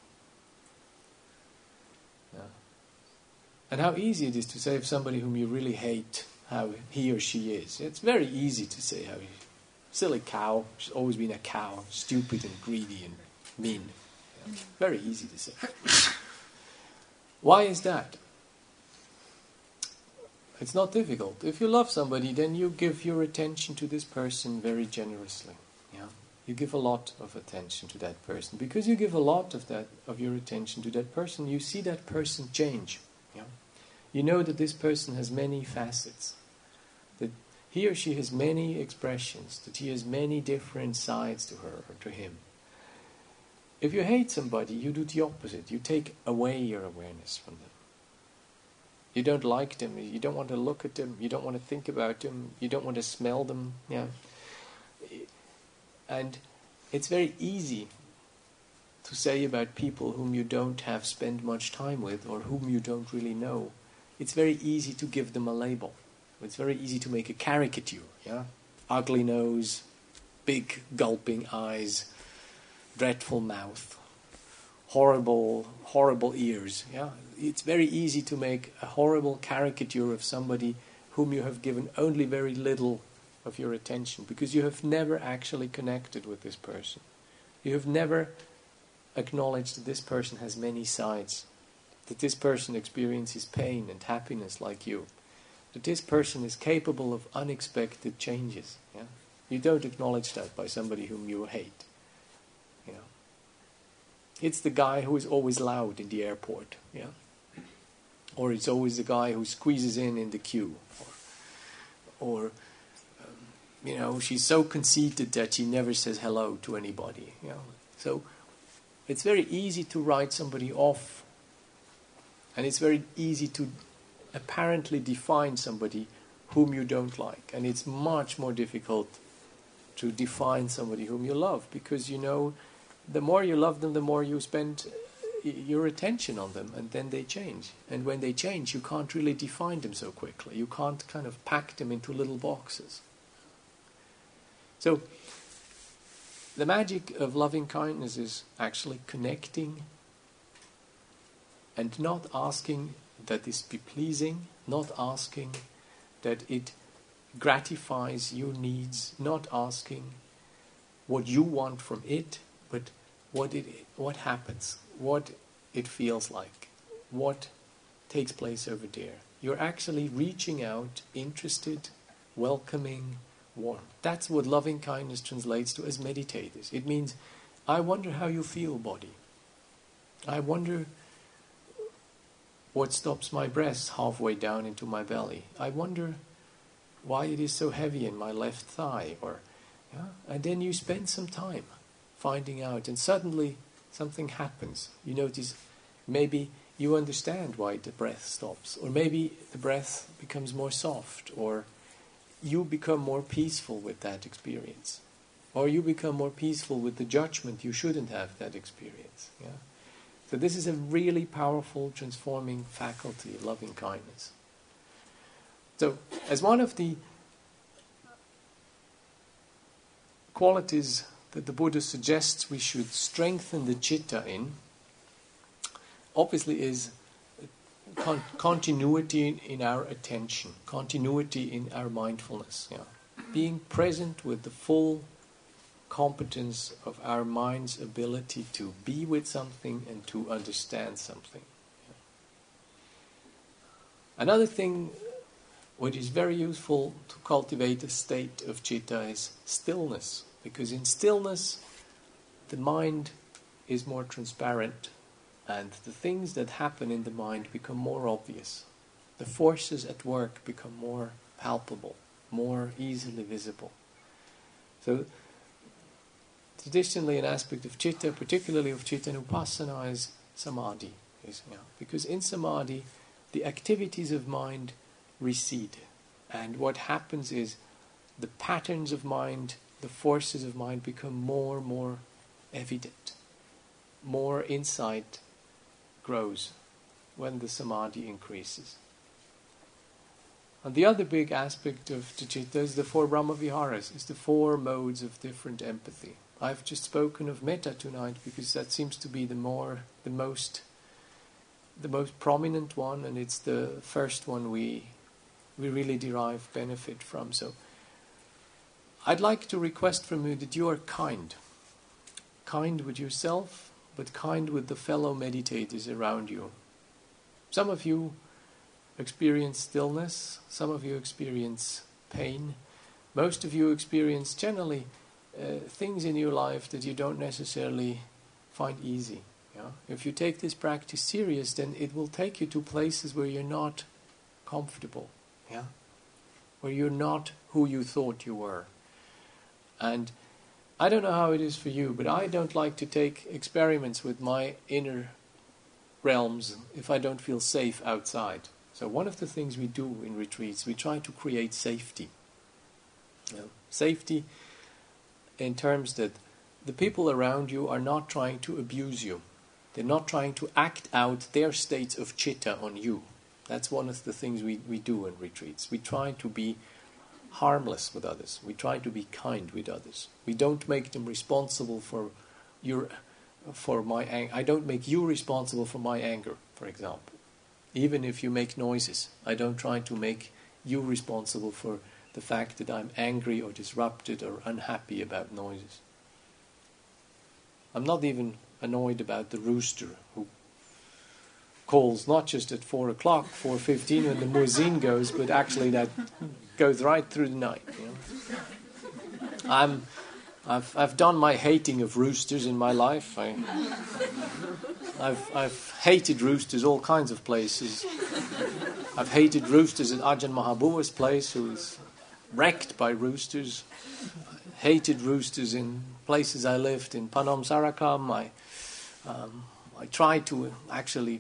And how easy it is to say of somebody whom you really hate, how he or she is. It's very easy to say how silly cow, she's always been a cow, stupid and greedy and mean. Very easy to say. Why is that? It's not difficult. If you love somebody, then you give your attention to this person very generously. You give a lot of attention to that person. Because you give a lot of your attention to that person, you see that person change. You know that this person has many facets, that he or she has many expressions, that he has many different sides to her or to him. If you hate somebody, you do the opposite. You take away your awareness from them. You don't like them, you don't want to look at them, you don't want to think about them, you don't want to smell them. Yeah. And it's very easy to say about people whom you don't have spent much time with or whom you don't really know. It's very easy to give them a label. It's very easy to make a caricature. Yeah, ugly nose, big gulping eyes, dreadful mouth, horrible ears. Yeah, it's very easy to make a horrible caricature of somebody whom you have given only very little of your attention, because you have never actually connected with this person. You have never acknowledged that this person has many sides, that this person experiences pain and happiness like you, that this person is capable of unexpected changes. Yeah? You don't acknowledge that by somebody whom you hate. You know, it's the guy who is always loud in the airport. Yeah, or it's always the guy who squeezes in the queue, or you know, she's so conceited that she never says hello to anybody. You know, so it's very easy to write somebody off, and it's very easy to apparently define somebody whom you don't like, and it's much more difficult to define somebody whom you love, because you know, the more you love them, the more you spend your attention on them, and then they change. And when they change, you can't really define them so quickly. You can't kind of pack them into little boxes. So, the magic of loving kindness is actually connecting and not asking that this be pleasing, not asking that it gratifies your needs, not asking what you want from it, but what happens, what it feels like, what takes place over there. You're actually reaching out, interested, welcoming, warm. That's what loving kindness translates to as meditators. It means, I wonder how you feel, body. I wonder what stops my breath halfway down into my belly. I wonder why it is so heavy in my left thigh. And then you spend some time finding out, and suddenly something happens. You notice, maybe you understand why the breath stops, or maybe the breath becomes more soft, or you become more peaceful with that experience, or you become more peaceful with the judgment you shouldn't have that experience. Yeah? So this is a really powerful transforming faculty of loving kindness. So as one of the qualities that the Buddha suggests we should strengthen the citta in, obviously is continuity in our attention, continuity in our mindfulness. Yeah. Being present with the full competence of our mind's ability to be with something and to understand something. Yeah. Another thing which is very useful to cultivate a state of citta is stillness, because in stillness the mind is more transparent, and the things that happen in the mind become more obvious. The forces at work become more palpable, more easily visible. So, traditionally an aspect of citta, particularly of cittanupassana, is samadhi. Because in samadhi, the activities of mind recede. And what happens is the patterns of mind, the forces of mind become more and more evident. More insight grows when the samadhi increases. And the other big aspect of the citta is the four Brahmaviharas, is the four modes of different empathy. I've just spoken of metta tonight because that seems to be the most prominent one, and it's the first one we really derive benefit from. So I'd like to request from you that you are kind with yourself, but kind with the fellow meditators around you. Some of you experience stillness, some of you experience pain, most of you experience generally things in your life that you don't necessarily find easy. Yeah? If you take this practice serious, then it will take you to places where you're not comfortable, yeah, where you're not who you thought you were. And I don't know how it is for you, but I don't like to take experiments with my inner realms if I don't feel safe outside. So one of the things we do in retreats, we try to create safety. You know, safety in terms that the people around you are not trying to abuse you. They're not trying to act out their states of chitta on you. That's one of the things we do in retreats. We try to be harmless with others. We try to be kind with others. We don't make them responsible for my anger. I don't make you responsible for my anger, for example. Even if you make noises, I don't try to make you responsible for the fact that I'm angry or disrupted or unhappy about noises. I'm not even annoyed about the rooster who calls not just at 4 o'clock, 4:15 when the muezzin goes, but actually that goes right through the night. You know? I've done my hating of roosters in my life. I've hated roosters all kinds of places. I've hated roosters at Ajahn Mahabua's place, who was wrecked by roosters. I hated roosters in places I lived in Panom Sarakam. I tried to actually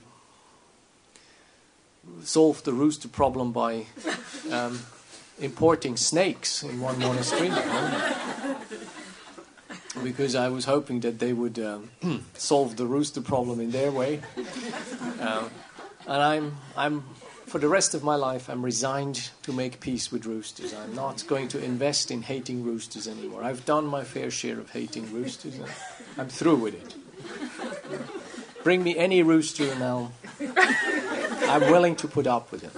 solve the rooster problem by importing snakes in one monastery, because I was hoping that they would solve the rooster problem in their way. And I'm for the rest of my life, I'm resigned to make peace with roosters. I'm not going to invest in hating roosters anymore. I've done my fair share of hating roosters, and I'm through with it. Bring me any rooster and I'm willing to put up with it.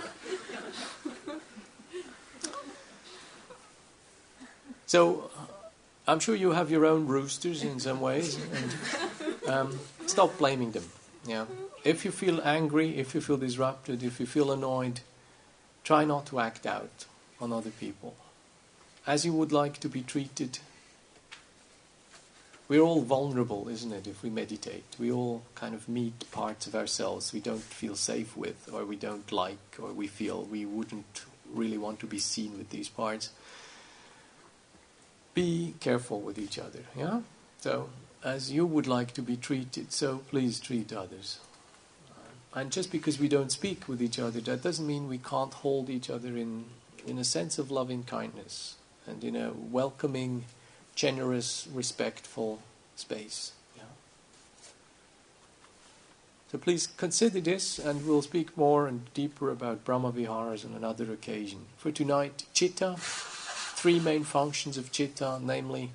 So, I'm sure you have your own roosters in some ways, and stop blaming them. Yeah. If you feel angry, if you feel disrupted, if you feel annoyed, try not to act out on other people as you would like to be treated. We're all vulnerable, isn't it, if we meditate? We all kind of meet parts of ourselves we don't feel safe with, or we don't like, or we feel we wouldn't really want to be seen with these parts. Be careful with each other, yeah? So, as you would like to be treated, so please treat others. And just because we don't speak with each other, that doesn't mean we can't hold each other in a sense of loving kindness and in a welcoming, generous, respectful space. Yeah. So please consider this, and we'll speak more and deeper about Brahma Viharas on another occasion. For tonight, Chitta, 3 main functions of Chitta, namely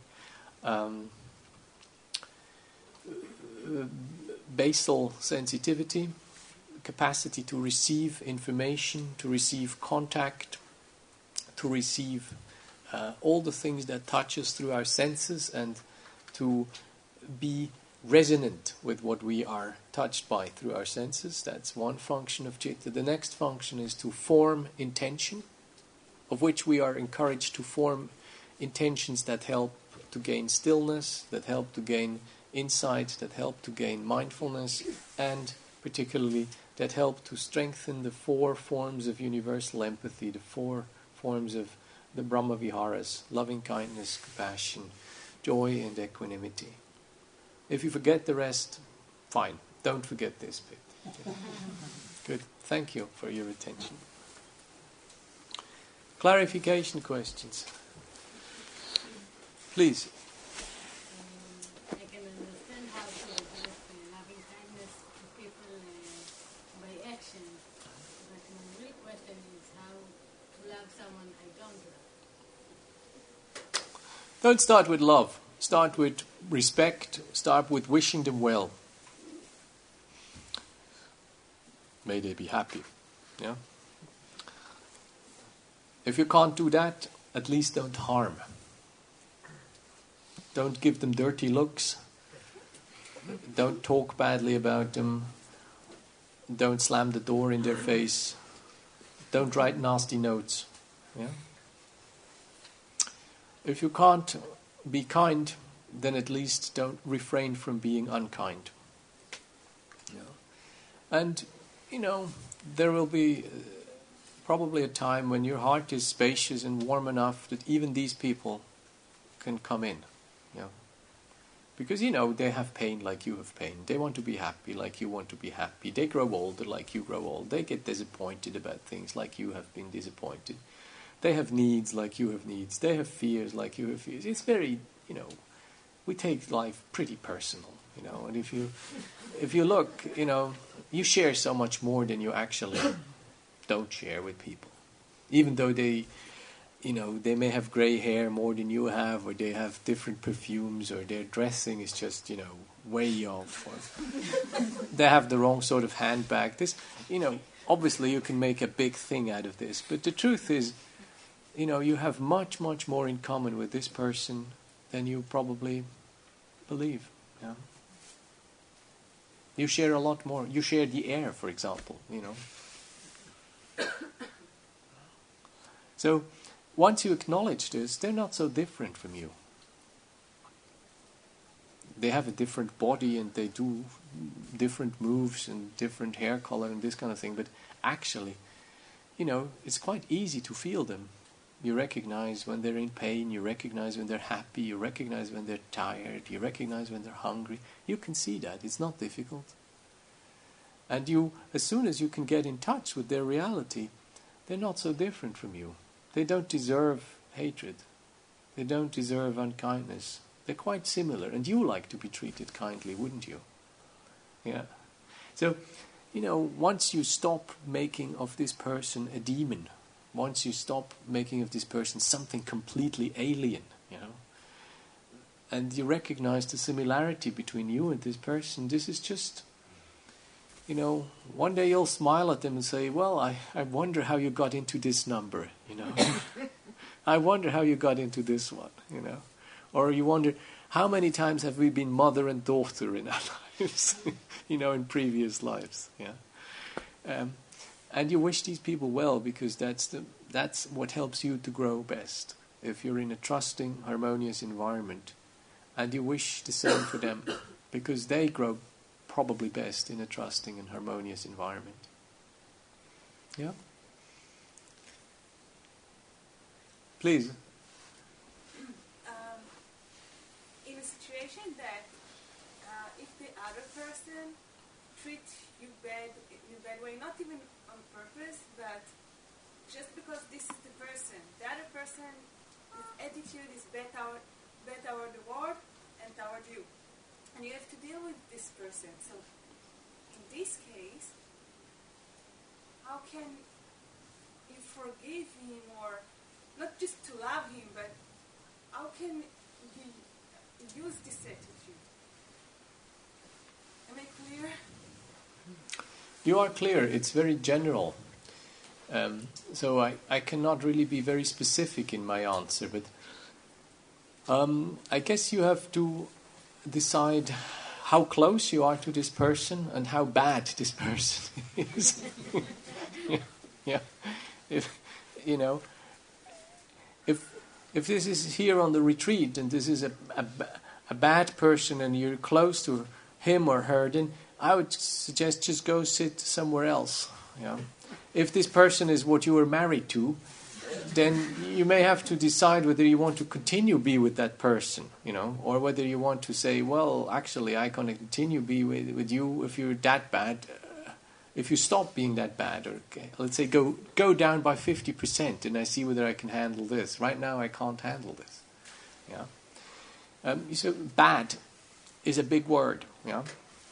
basal sensitivity, capacity to receive information, to receive contact, to receive all the things that touch us through our senses, and to be resonant with what we are touched by through our senses. That's one function of Chitta. The next function is to form intention, of which we are encouraged to form intentions that help to gain stillness, that help to gain insight, that help to gain mindfulness, and particularly that help to strengthen the 4 forms of universal empathy, the 4 forms of the Brahma Viharas: loving kindness, compassion, joy, and equanimity. If you forget the rest, fine. Don't forget this bit. Okay. Good. Thank you for your attention. Clarification questions? Please. I can understand how to address loving kindness to people by action, but my real question is how to love someone I don't love. Don't start with love. Start with respect. Start with wishing them well. May they be happy. Yeah. If you can't do that, at least don't harm. Don't give them dirty looks. Don't talk badly about them. Don't slam the door in their face. Don't write nasty notes. Yeah? If you can't be kind, then at least don't refrain from being unkind. Yeah. And, there will be probably a time when your heart is spacious and warm enough that even these people can come in. You know? Because, they have pain like you have pain. They want to be happy like you want to be happy. They grow older like you grow old. They get disappointed about things like you have been disappointed. They have needs like you have needs. They have fears like you have fears. It's very, we take life pretty personal, and if you look, you share so much more than you actually don't share with people. Even though they may have grey hair more than you have, or they have different perfumes, or their dressing is just, way off, or they have the wrong sort of handbag. This, obviously you can make a big thing out of this, but the truth is, you have much, much more in common with this person than you probably believe. Yeah? You share a lot more. You share the air, for example, So, once you acknowledge this, they're not so different from you. They have a different body and they do different moves and different hair color and this kind of thing, but actually, it's quite easy to feel them. You recognize when they're in pain, you recognize when they're happy, you recognize when they're tired, you recognize when they're hungry. You can see that. It's not difficult. And as soon as you can get in touch with their reality, they're not so different from you. They don't deserve hatred. They don't deserve unkindness. They're quite similar. And you like to be treated kindly, wouldn't you? Yeah. So, once you stop making of this person a demon, once you stop making of this person something completely alien, and you recognize the similarity between you and this person, this is just, one day you'll smile at them and say, well, I wonder how you got into this number, I wonder how you got into this one, Or you wonder, how many times have we been mother and daughter in our lives, in previous lives, yeah. And you wish these people well, because that's what helps you to grow best. If you're in a trusting, harmonious environment, and you wish the same for them, because they grow probably best in a trusting and harmonious environment. Yeah? Please. In a situation that if the other person treats you in a bad way, not even on purpose, but just because this is the person. The other person, his attitude is bad toward the world and toward you. And you have to deal with this person. So, in this case, how can you forgive him, or not just to love him, but how can you use this attitude? Am I clear? You are clear. It's very general. So I cannot really be very specific in my answer, but I guess you have to decide how close you are to this person and how bad this person is. Yeah. If this is here on the retreat and this is a bad person and you're close to him or her, then I would suggest just go sit somewhere else. If this person is what you were married to, then you may have to decide whether you want to continue be with that person, or whether you want to say, well, actually, I can continue be with you if you're that bad. If you stop being that bad, or let's say go down by 50%, and I see whether I can handle this. Right now, I can't handle this. Yeah. So bad is a big word. Yeah.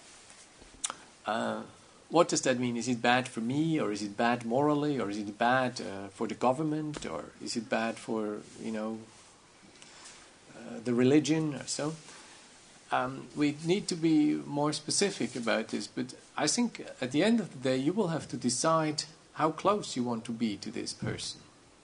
What does that mean? Is it bad for me, or is it bad morally, or is it bad for the government, or is it bad for the religion, or so? We need to be more specific about this, but I think at the end of the day you will have to decide how close you want to be to this person.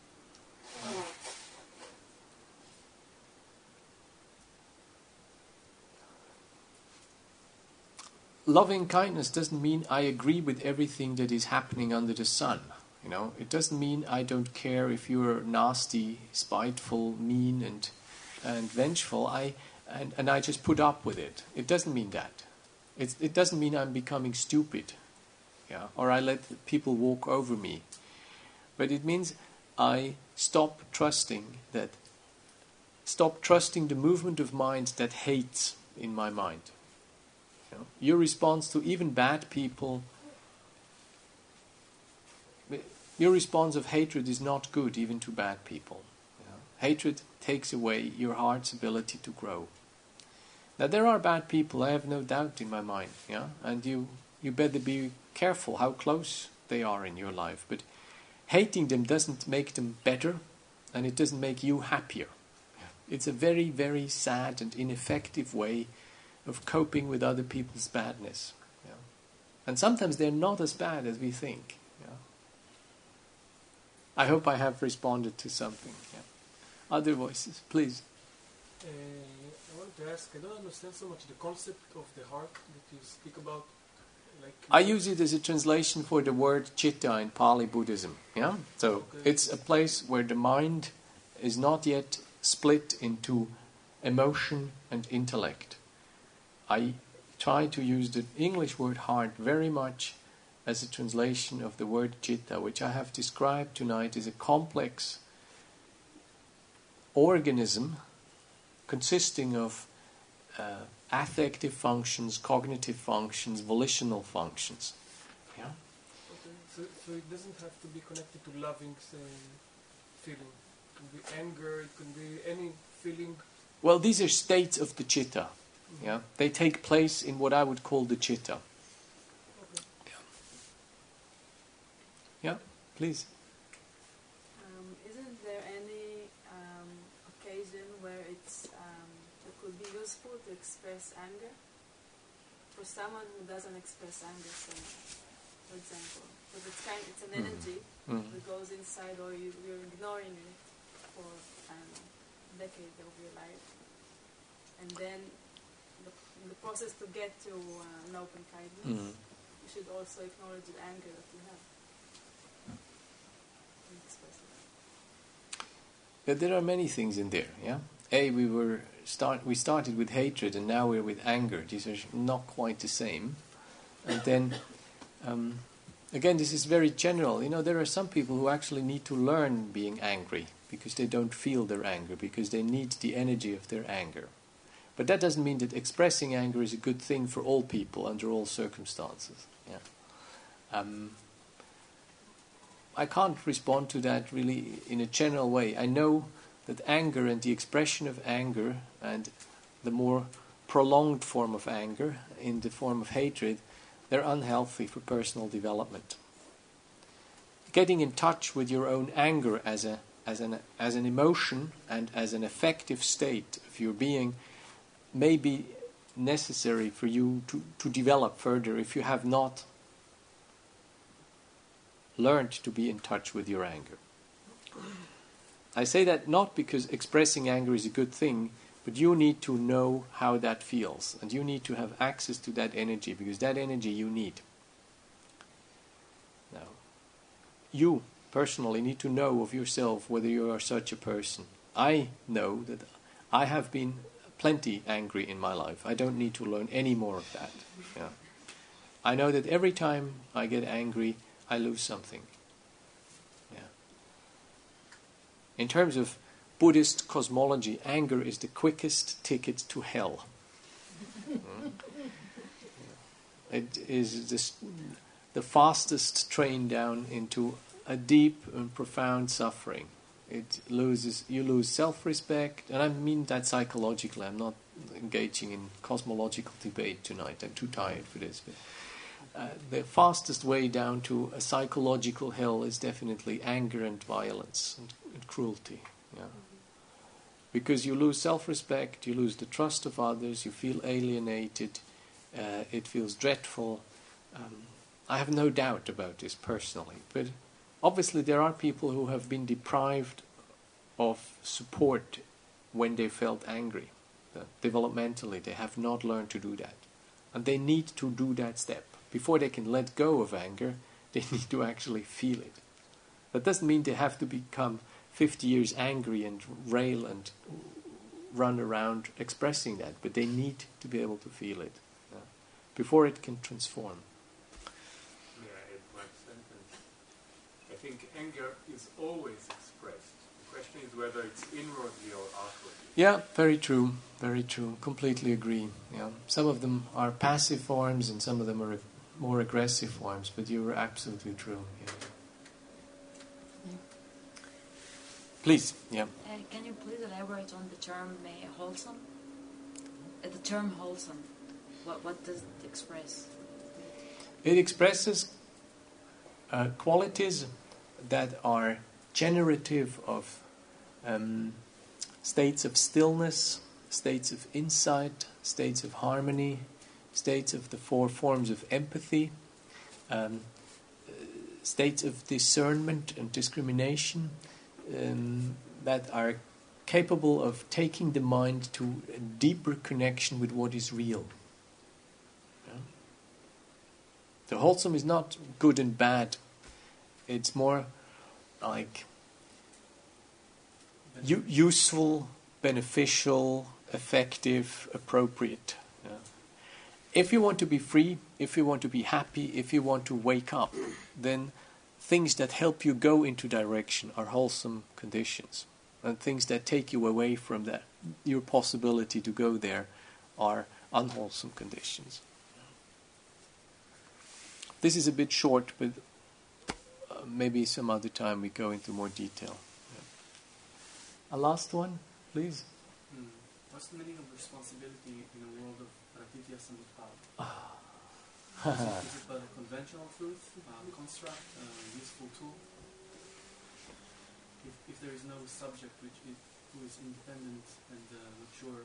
Loving kindness doesn't mean I agree with everything that is happening under the sun. It doesn't mean I don't care if you're nasty, spiteful, mean, and vengeful. And I just put up with it. It doesn't mean that. It doesn't mean I'm becoming stupid, or I let people walk over me. But it means I stop trusting the movement of mind that hates in my mind. You know, your response to even bad people, your response of hatred is not good even to bad people. You know, hatred takes away your heart's ability to grow. Now there are bad people, I have no doubt in my mind, yeah, and you better be careful how close they are in your life. But hating them doesn't make them better, and it doesn't make you happier. It's a very, very sad and ineffective way of coping with other people's badness. Yeah. And sometimes they're not as bad as we think. Yeah. I hope I have responded to something. Yeah. Other voices, please. I want to ask, I don't understand so much the concept of the heart that you speak about. I use it as a translation for the word chitta in Pali Buddhism. Yeah, so it's a place where the mind is not yet split into emotion and intellect. I try to use the English word heart very much as a translation of the word chitta, which I have described tonight as a complex organism consisting of affective functions, cognitive functions, volitional functions. Yeah. Okay. So it doesn't have to be connected to loving, say, feeling. It can be anger. It can be any feeling. Well, these are states of the chitta. Mm-hmm. Yeah, they take place in what I would call the chitta. Okay. Yeah, please. Isn't there any occasion where it could be useful to express anger? For someone who doesn't express anger, so, for example, because it's an energy that goes inside, or you're ignoring it for decades of your life, and then in the process to get to an open kindness, you should also acknowledge the anger that you have and express it. Yeah, there are many things in there. Yeah. We started with hatred and now we're with anger. These are not quite the same. And then, again, this is very general. You know, there are some people who actually need to learn being angry because they don't feel their anger, because they need the energy of their anger. But that doesn't mean that expressing anger is a good thing for all people under all circumstances. Yeah. I can't respond to that really in a general way. I know that anger and the expression of anger and the more prolonged form of anger in the form of hatred, they're unhealthy for personal development. Getting in touch with your own anger as an emotion and as an effective state of your being may be necessary for you to develop further if you have not learned to be in touch with your anger. I say that not because expressing anger is a good thing, but you need to know how that feels, and you need to have access to that energy, because that energy you need. Now, you personally need to know of yourself whether you are such a person. I know that I have been plenty angry in my life. I don't need to learn any more of that. Yeah. I know that every time I get angry, I lose something. Yeah. In terms of Buddhist cosmology, anger is the quickest ticket to hell. It is the fastest train down into a deep and profound suffering. You lose self-respect, and I mean that psychologically. I'm not engaging in cosmological debate tonight. I'm too tired for this. But, the fastest way down to a psychological hell is definitely anger and violence and cruelty. Yeah. Because you lose self-respect, you lose the trust of others, you feel alienated, it feels dreadful. I have no doubt about this personally, but obviously there are people who have been deprived of support when they felt angry. Developmentally, they have not learned to do that. And they need to do that step. Before they can let go of anger, they need to actually feel it. That doesn't mean they have to become 50 years angry and rail and run around expressing that, but they need to be able to feel it before it can transform. May I add one sentence? I think anger is always expressed. The question is whether it's inwardly or outwardly. Yeah, very true. Very true. Completely agree. Yeah, some of them are passive forms, and some of them are more aggressive forms. But you're absolutely true. Yeah. Please. Yeah. Can you please elaborate on the term wholesome? The term wholesome. What does it express? It expresses qualities that are generative of states of stillness, states of insight, states of harmony, states of the four forms of empathy, states of discernment and discrimination, that are capable of taking the mind to a deeper connection with what is real. Yeah? The wholesome is not good and bad. It's more like useful, beneficial, effective, appropriate. Yeah? If you want to be free, if you want to be happy, if you want to wake up, then things that help you go into direction are wholesome conditions. And things that take you away from that, your possibility to go there, are unwholesome conditions. This is a bit short, but maybe some other time we go into more detail. Yeah. A last one, please. What's the meaning of responsibility in a world of Pratitya Samutpada? Is it but a conventional truth, a construct, a useful tool? If there is no subject who is independent and mature,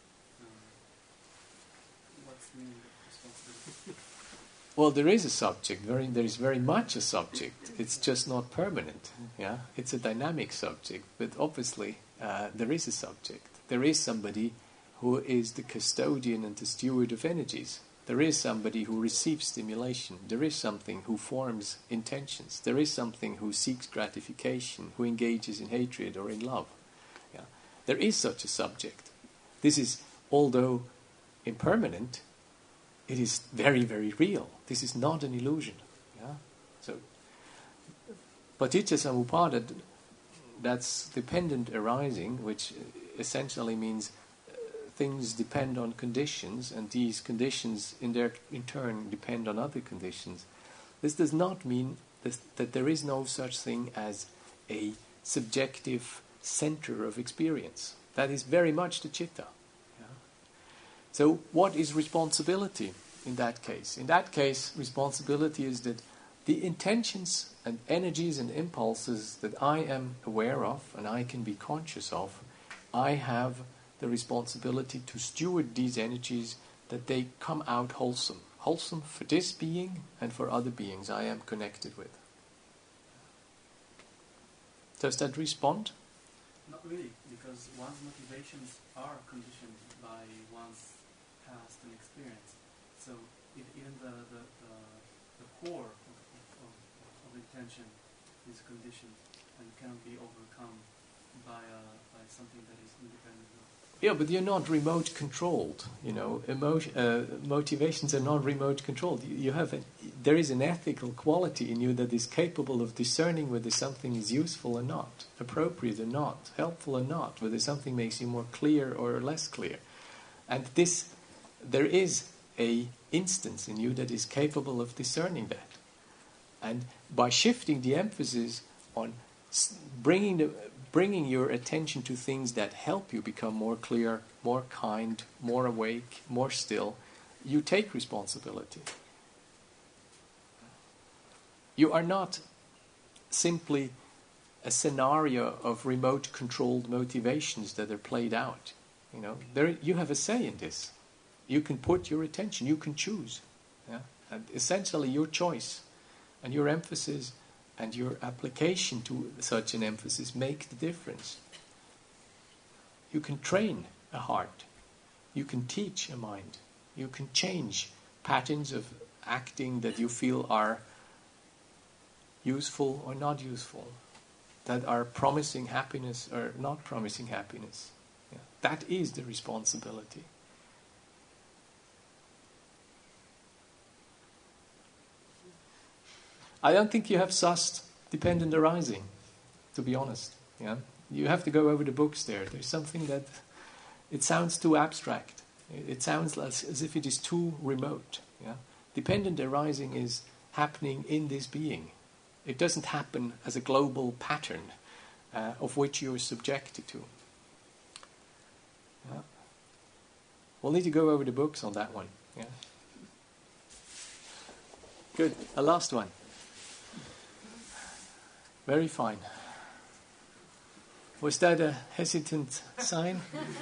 what's the meaning of responsibility? Well, there is a subject. There is very much a subject. It's just not permanent. Yeah, it's a dynamic subject. But obviously, there is a subject. There is somebody who is the custodian and the steward of energies. There is somebody who receives stimulation. There is something who forms intentions. There is something who seeks gratification, who engages in hatred or in love. Yeah. There is such a subject. This is, although impermanent, it is very, very real. This is not an illusion. Yeah. So, Paticca Samuppada, that's dependent arising, which essentially means things depend on conditions, and these conditions in turn depend on other conditions. This does not mean that there is no such thing as a subjective center of experience. That is very much the citta. Yeah? So what is responsibility in that case? In that case, responsibility is that the intentions and energies and impulses that I am aware of and I can be conscious of, I have the responsibility to steward these energies, that they come out wholesome. Wholesome for this being and for other beings I am connected with. Does that respond? Not really, because one's motivations are conditioned by one's past and experience. So even the core of intention is conditioned and cannot be overcome by something that is independent of. Yeah, but you're not remote controlled. You know, motivations are not remote controlled. There is an ethical quality in you that is capable of discerning whether something is useful or not, appropriate or not, helpful or not, whether something makes you more clear or less clear. And there is a instance in you that is capable of discerning that. And by shifting the emphasis on bringing your attention to things that help you become more clear, more kind, more awake, more still, you take responsibility. You are not simply a scenario of remote-controlled motivations that are played out. You know, you have a say in this. You can put your attention, you can choose. Yeah? And essentially your choice and your emphasis and your application to such an emphasis make the difference. You can train a heart. You can teach a mind. You can change patterns of acting that you feel are useful or not useful, that are promising happiness or not promising happiness. Yeah. That is the responsibility. I don't think you have sussed dependent arising, to be honest. Yeah, you have to go over the books there. There's something that it sounds too abstract. It sounds as if it is too remote. Yeah, dependent arising is happening in this being. It doesn't happen as a global pattern of which you're subjected to. Yeah. We'll need to go over the books on that one. Yeah. Good. A last one. Very fine. Was that a hesitant sign?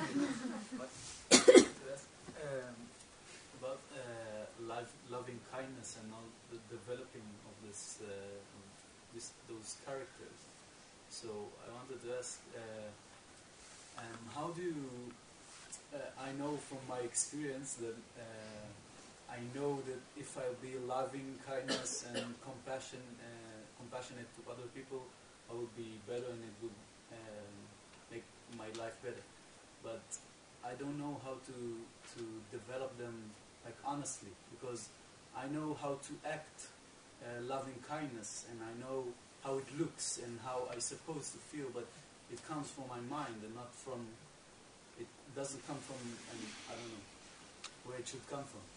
About loving kindness and all the developing of those characters. So I wanted to ask, how do you? I know from my experience that I know that if I'll be loving kindness and compassionate to other people, I will be better and it will make my life better. But I don't know how to develop them like honestly, because I know how to act loving kindness and I know how it looks and how I'm supposed to feel, but it comes from my mind and not from. It doesn't come from, I don't know where it should come from.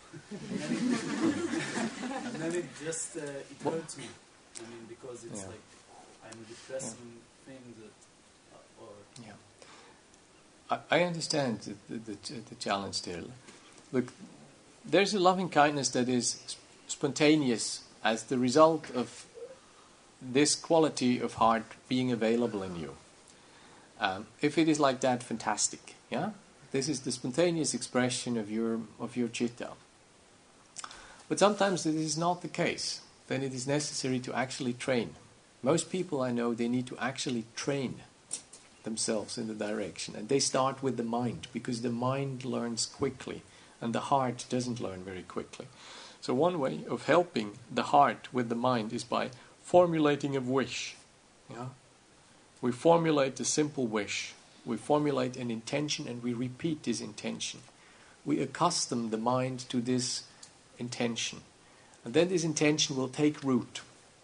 and then it just it hurts me. I mean, because it's like I'm depressing things that, Yeah. I understand the challenge there. Look, there's a loving kindness that is spontaneous as the result of this quality of heart being available in you. If it is like that, fantastic. Yeah, this is the spontaneous expression of your citta. But sometimes it is not the case. Then it is necessary to actually train. Most people I know, they need to actually train themselves in the direction, and they start with the mind because the mind learns quickly, and the heart doesn't learn very quickly. So one way of helping the heart with the mind is by formulating a wish. Yeah. We formulate a simple wish. We formulate an intention and we repeat this intention. We accustom the mind to this intention. And then this intention will take root.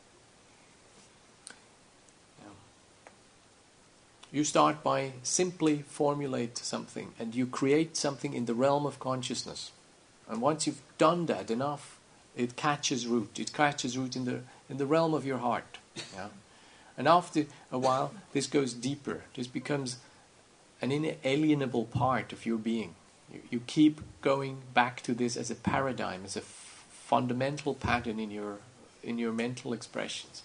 Yeah. You start by simply formulate something and you create something in the realm of consciousness. And once you've done that enough, it catches root. It catches root in the realm of your heart. Yeah. And after a while, this goes deeper. This becomes an inalienable part of your being. You keep going back to this as a paradigm, as a fundamental pattern in your mental expressions.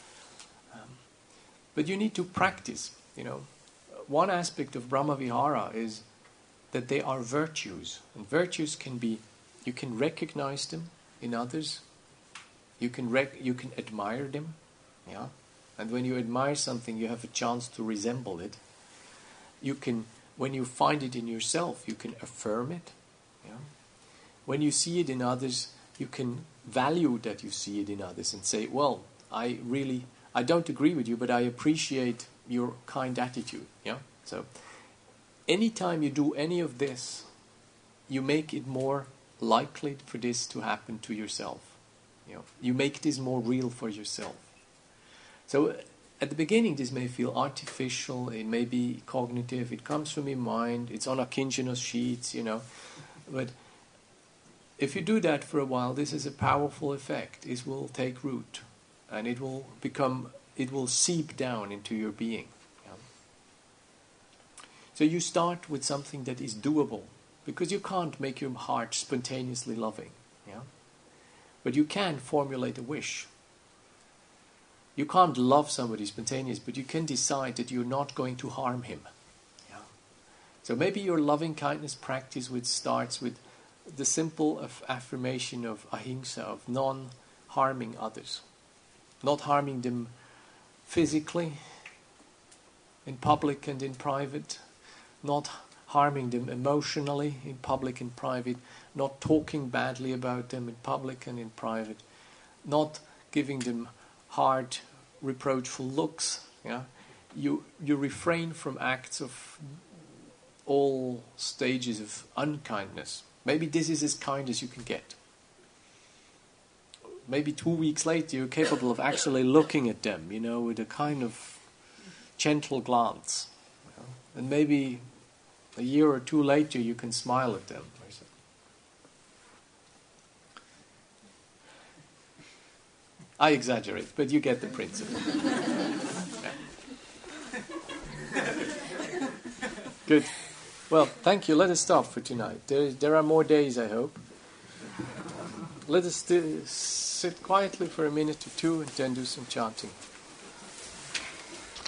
But you need to practice. One aspect of Brahmavihara is that they are virtues, and virtues can be. You can recognize them in others. You can admire them. Yeah. And when you admire something, you have a chance to resemble it. You can, when you find it in yourself, you can affirm it. Yeah? When you see it in others, you can value that you see it in others and say, well, I don't agree with you, but I appreciate your kind attitude. Yeah. So, anytime you do any of this, you make it more likely for this to happen to yourself. You make this more real for yourself. So at the beginning this may feel artificial, it may be cognitive, it comes from your mind, it's on Akincana sheets, But if you do that for a while, this is a powerful effect. It will take root and it will seep down into your being. Yeah? So you start with something that is doable, because you can't make your heart spontaneously loving. Yeah? But you can formulate a wish. You can't love somebody spontaneous, but you can decide that you're not going to harm him. Yeah. So maybe your loving kindness practice which starts with the simple affirmation of ahimsa, of non-harming others. Not harming them physically, in public and in private. Not harming them emotionally, in public and private. Not talking badly about them in public and in private. Not giving them hard, reproachful looks. Yeah, you refrain from acts of all stages of unkindness. Maybe this is as kind as you can get. maybe 2 weeks later you're capable of actually looking at them, with a kind of gentle glance. And maybe a year or two later you can smile at them. I exaggerate, but you get the principle. Good. Well, thank you. Let us stop for tonight. There are more days, I hope. Let us sit quietly for a minute or two and then do some chanting.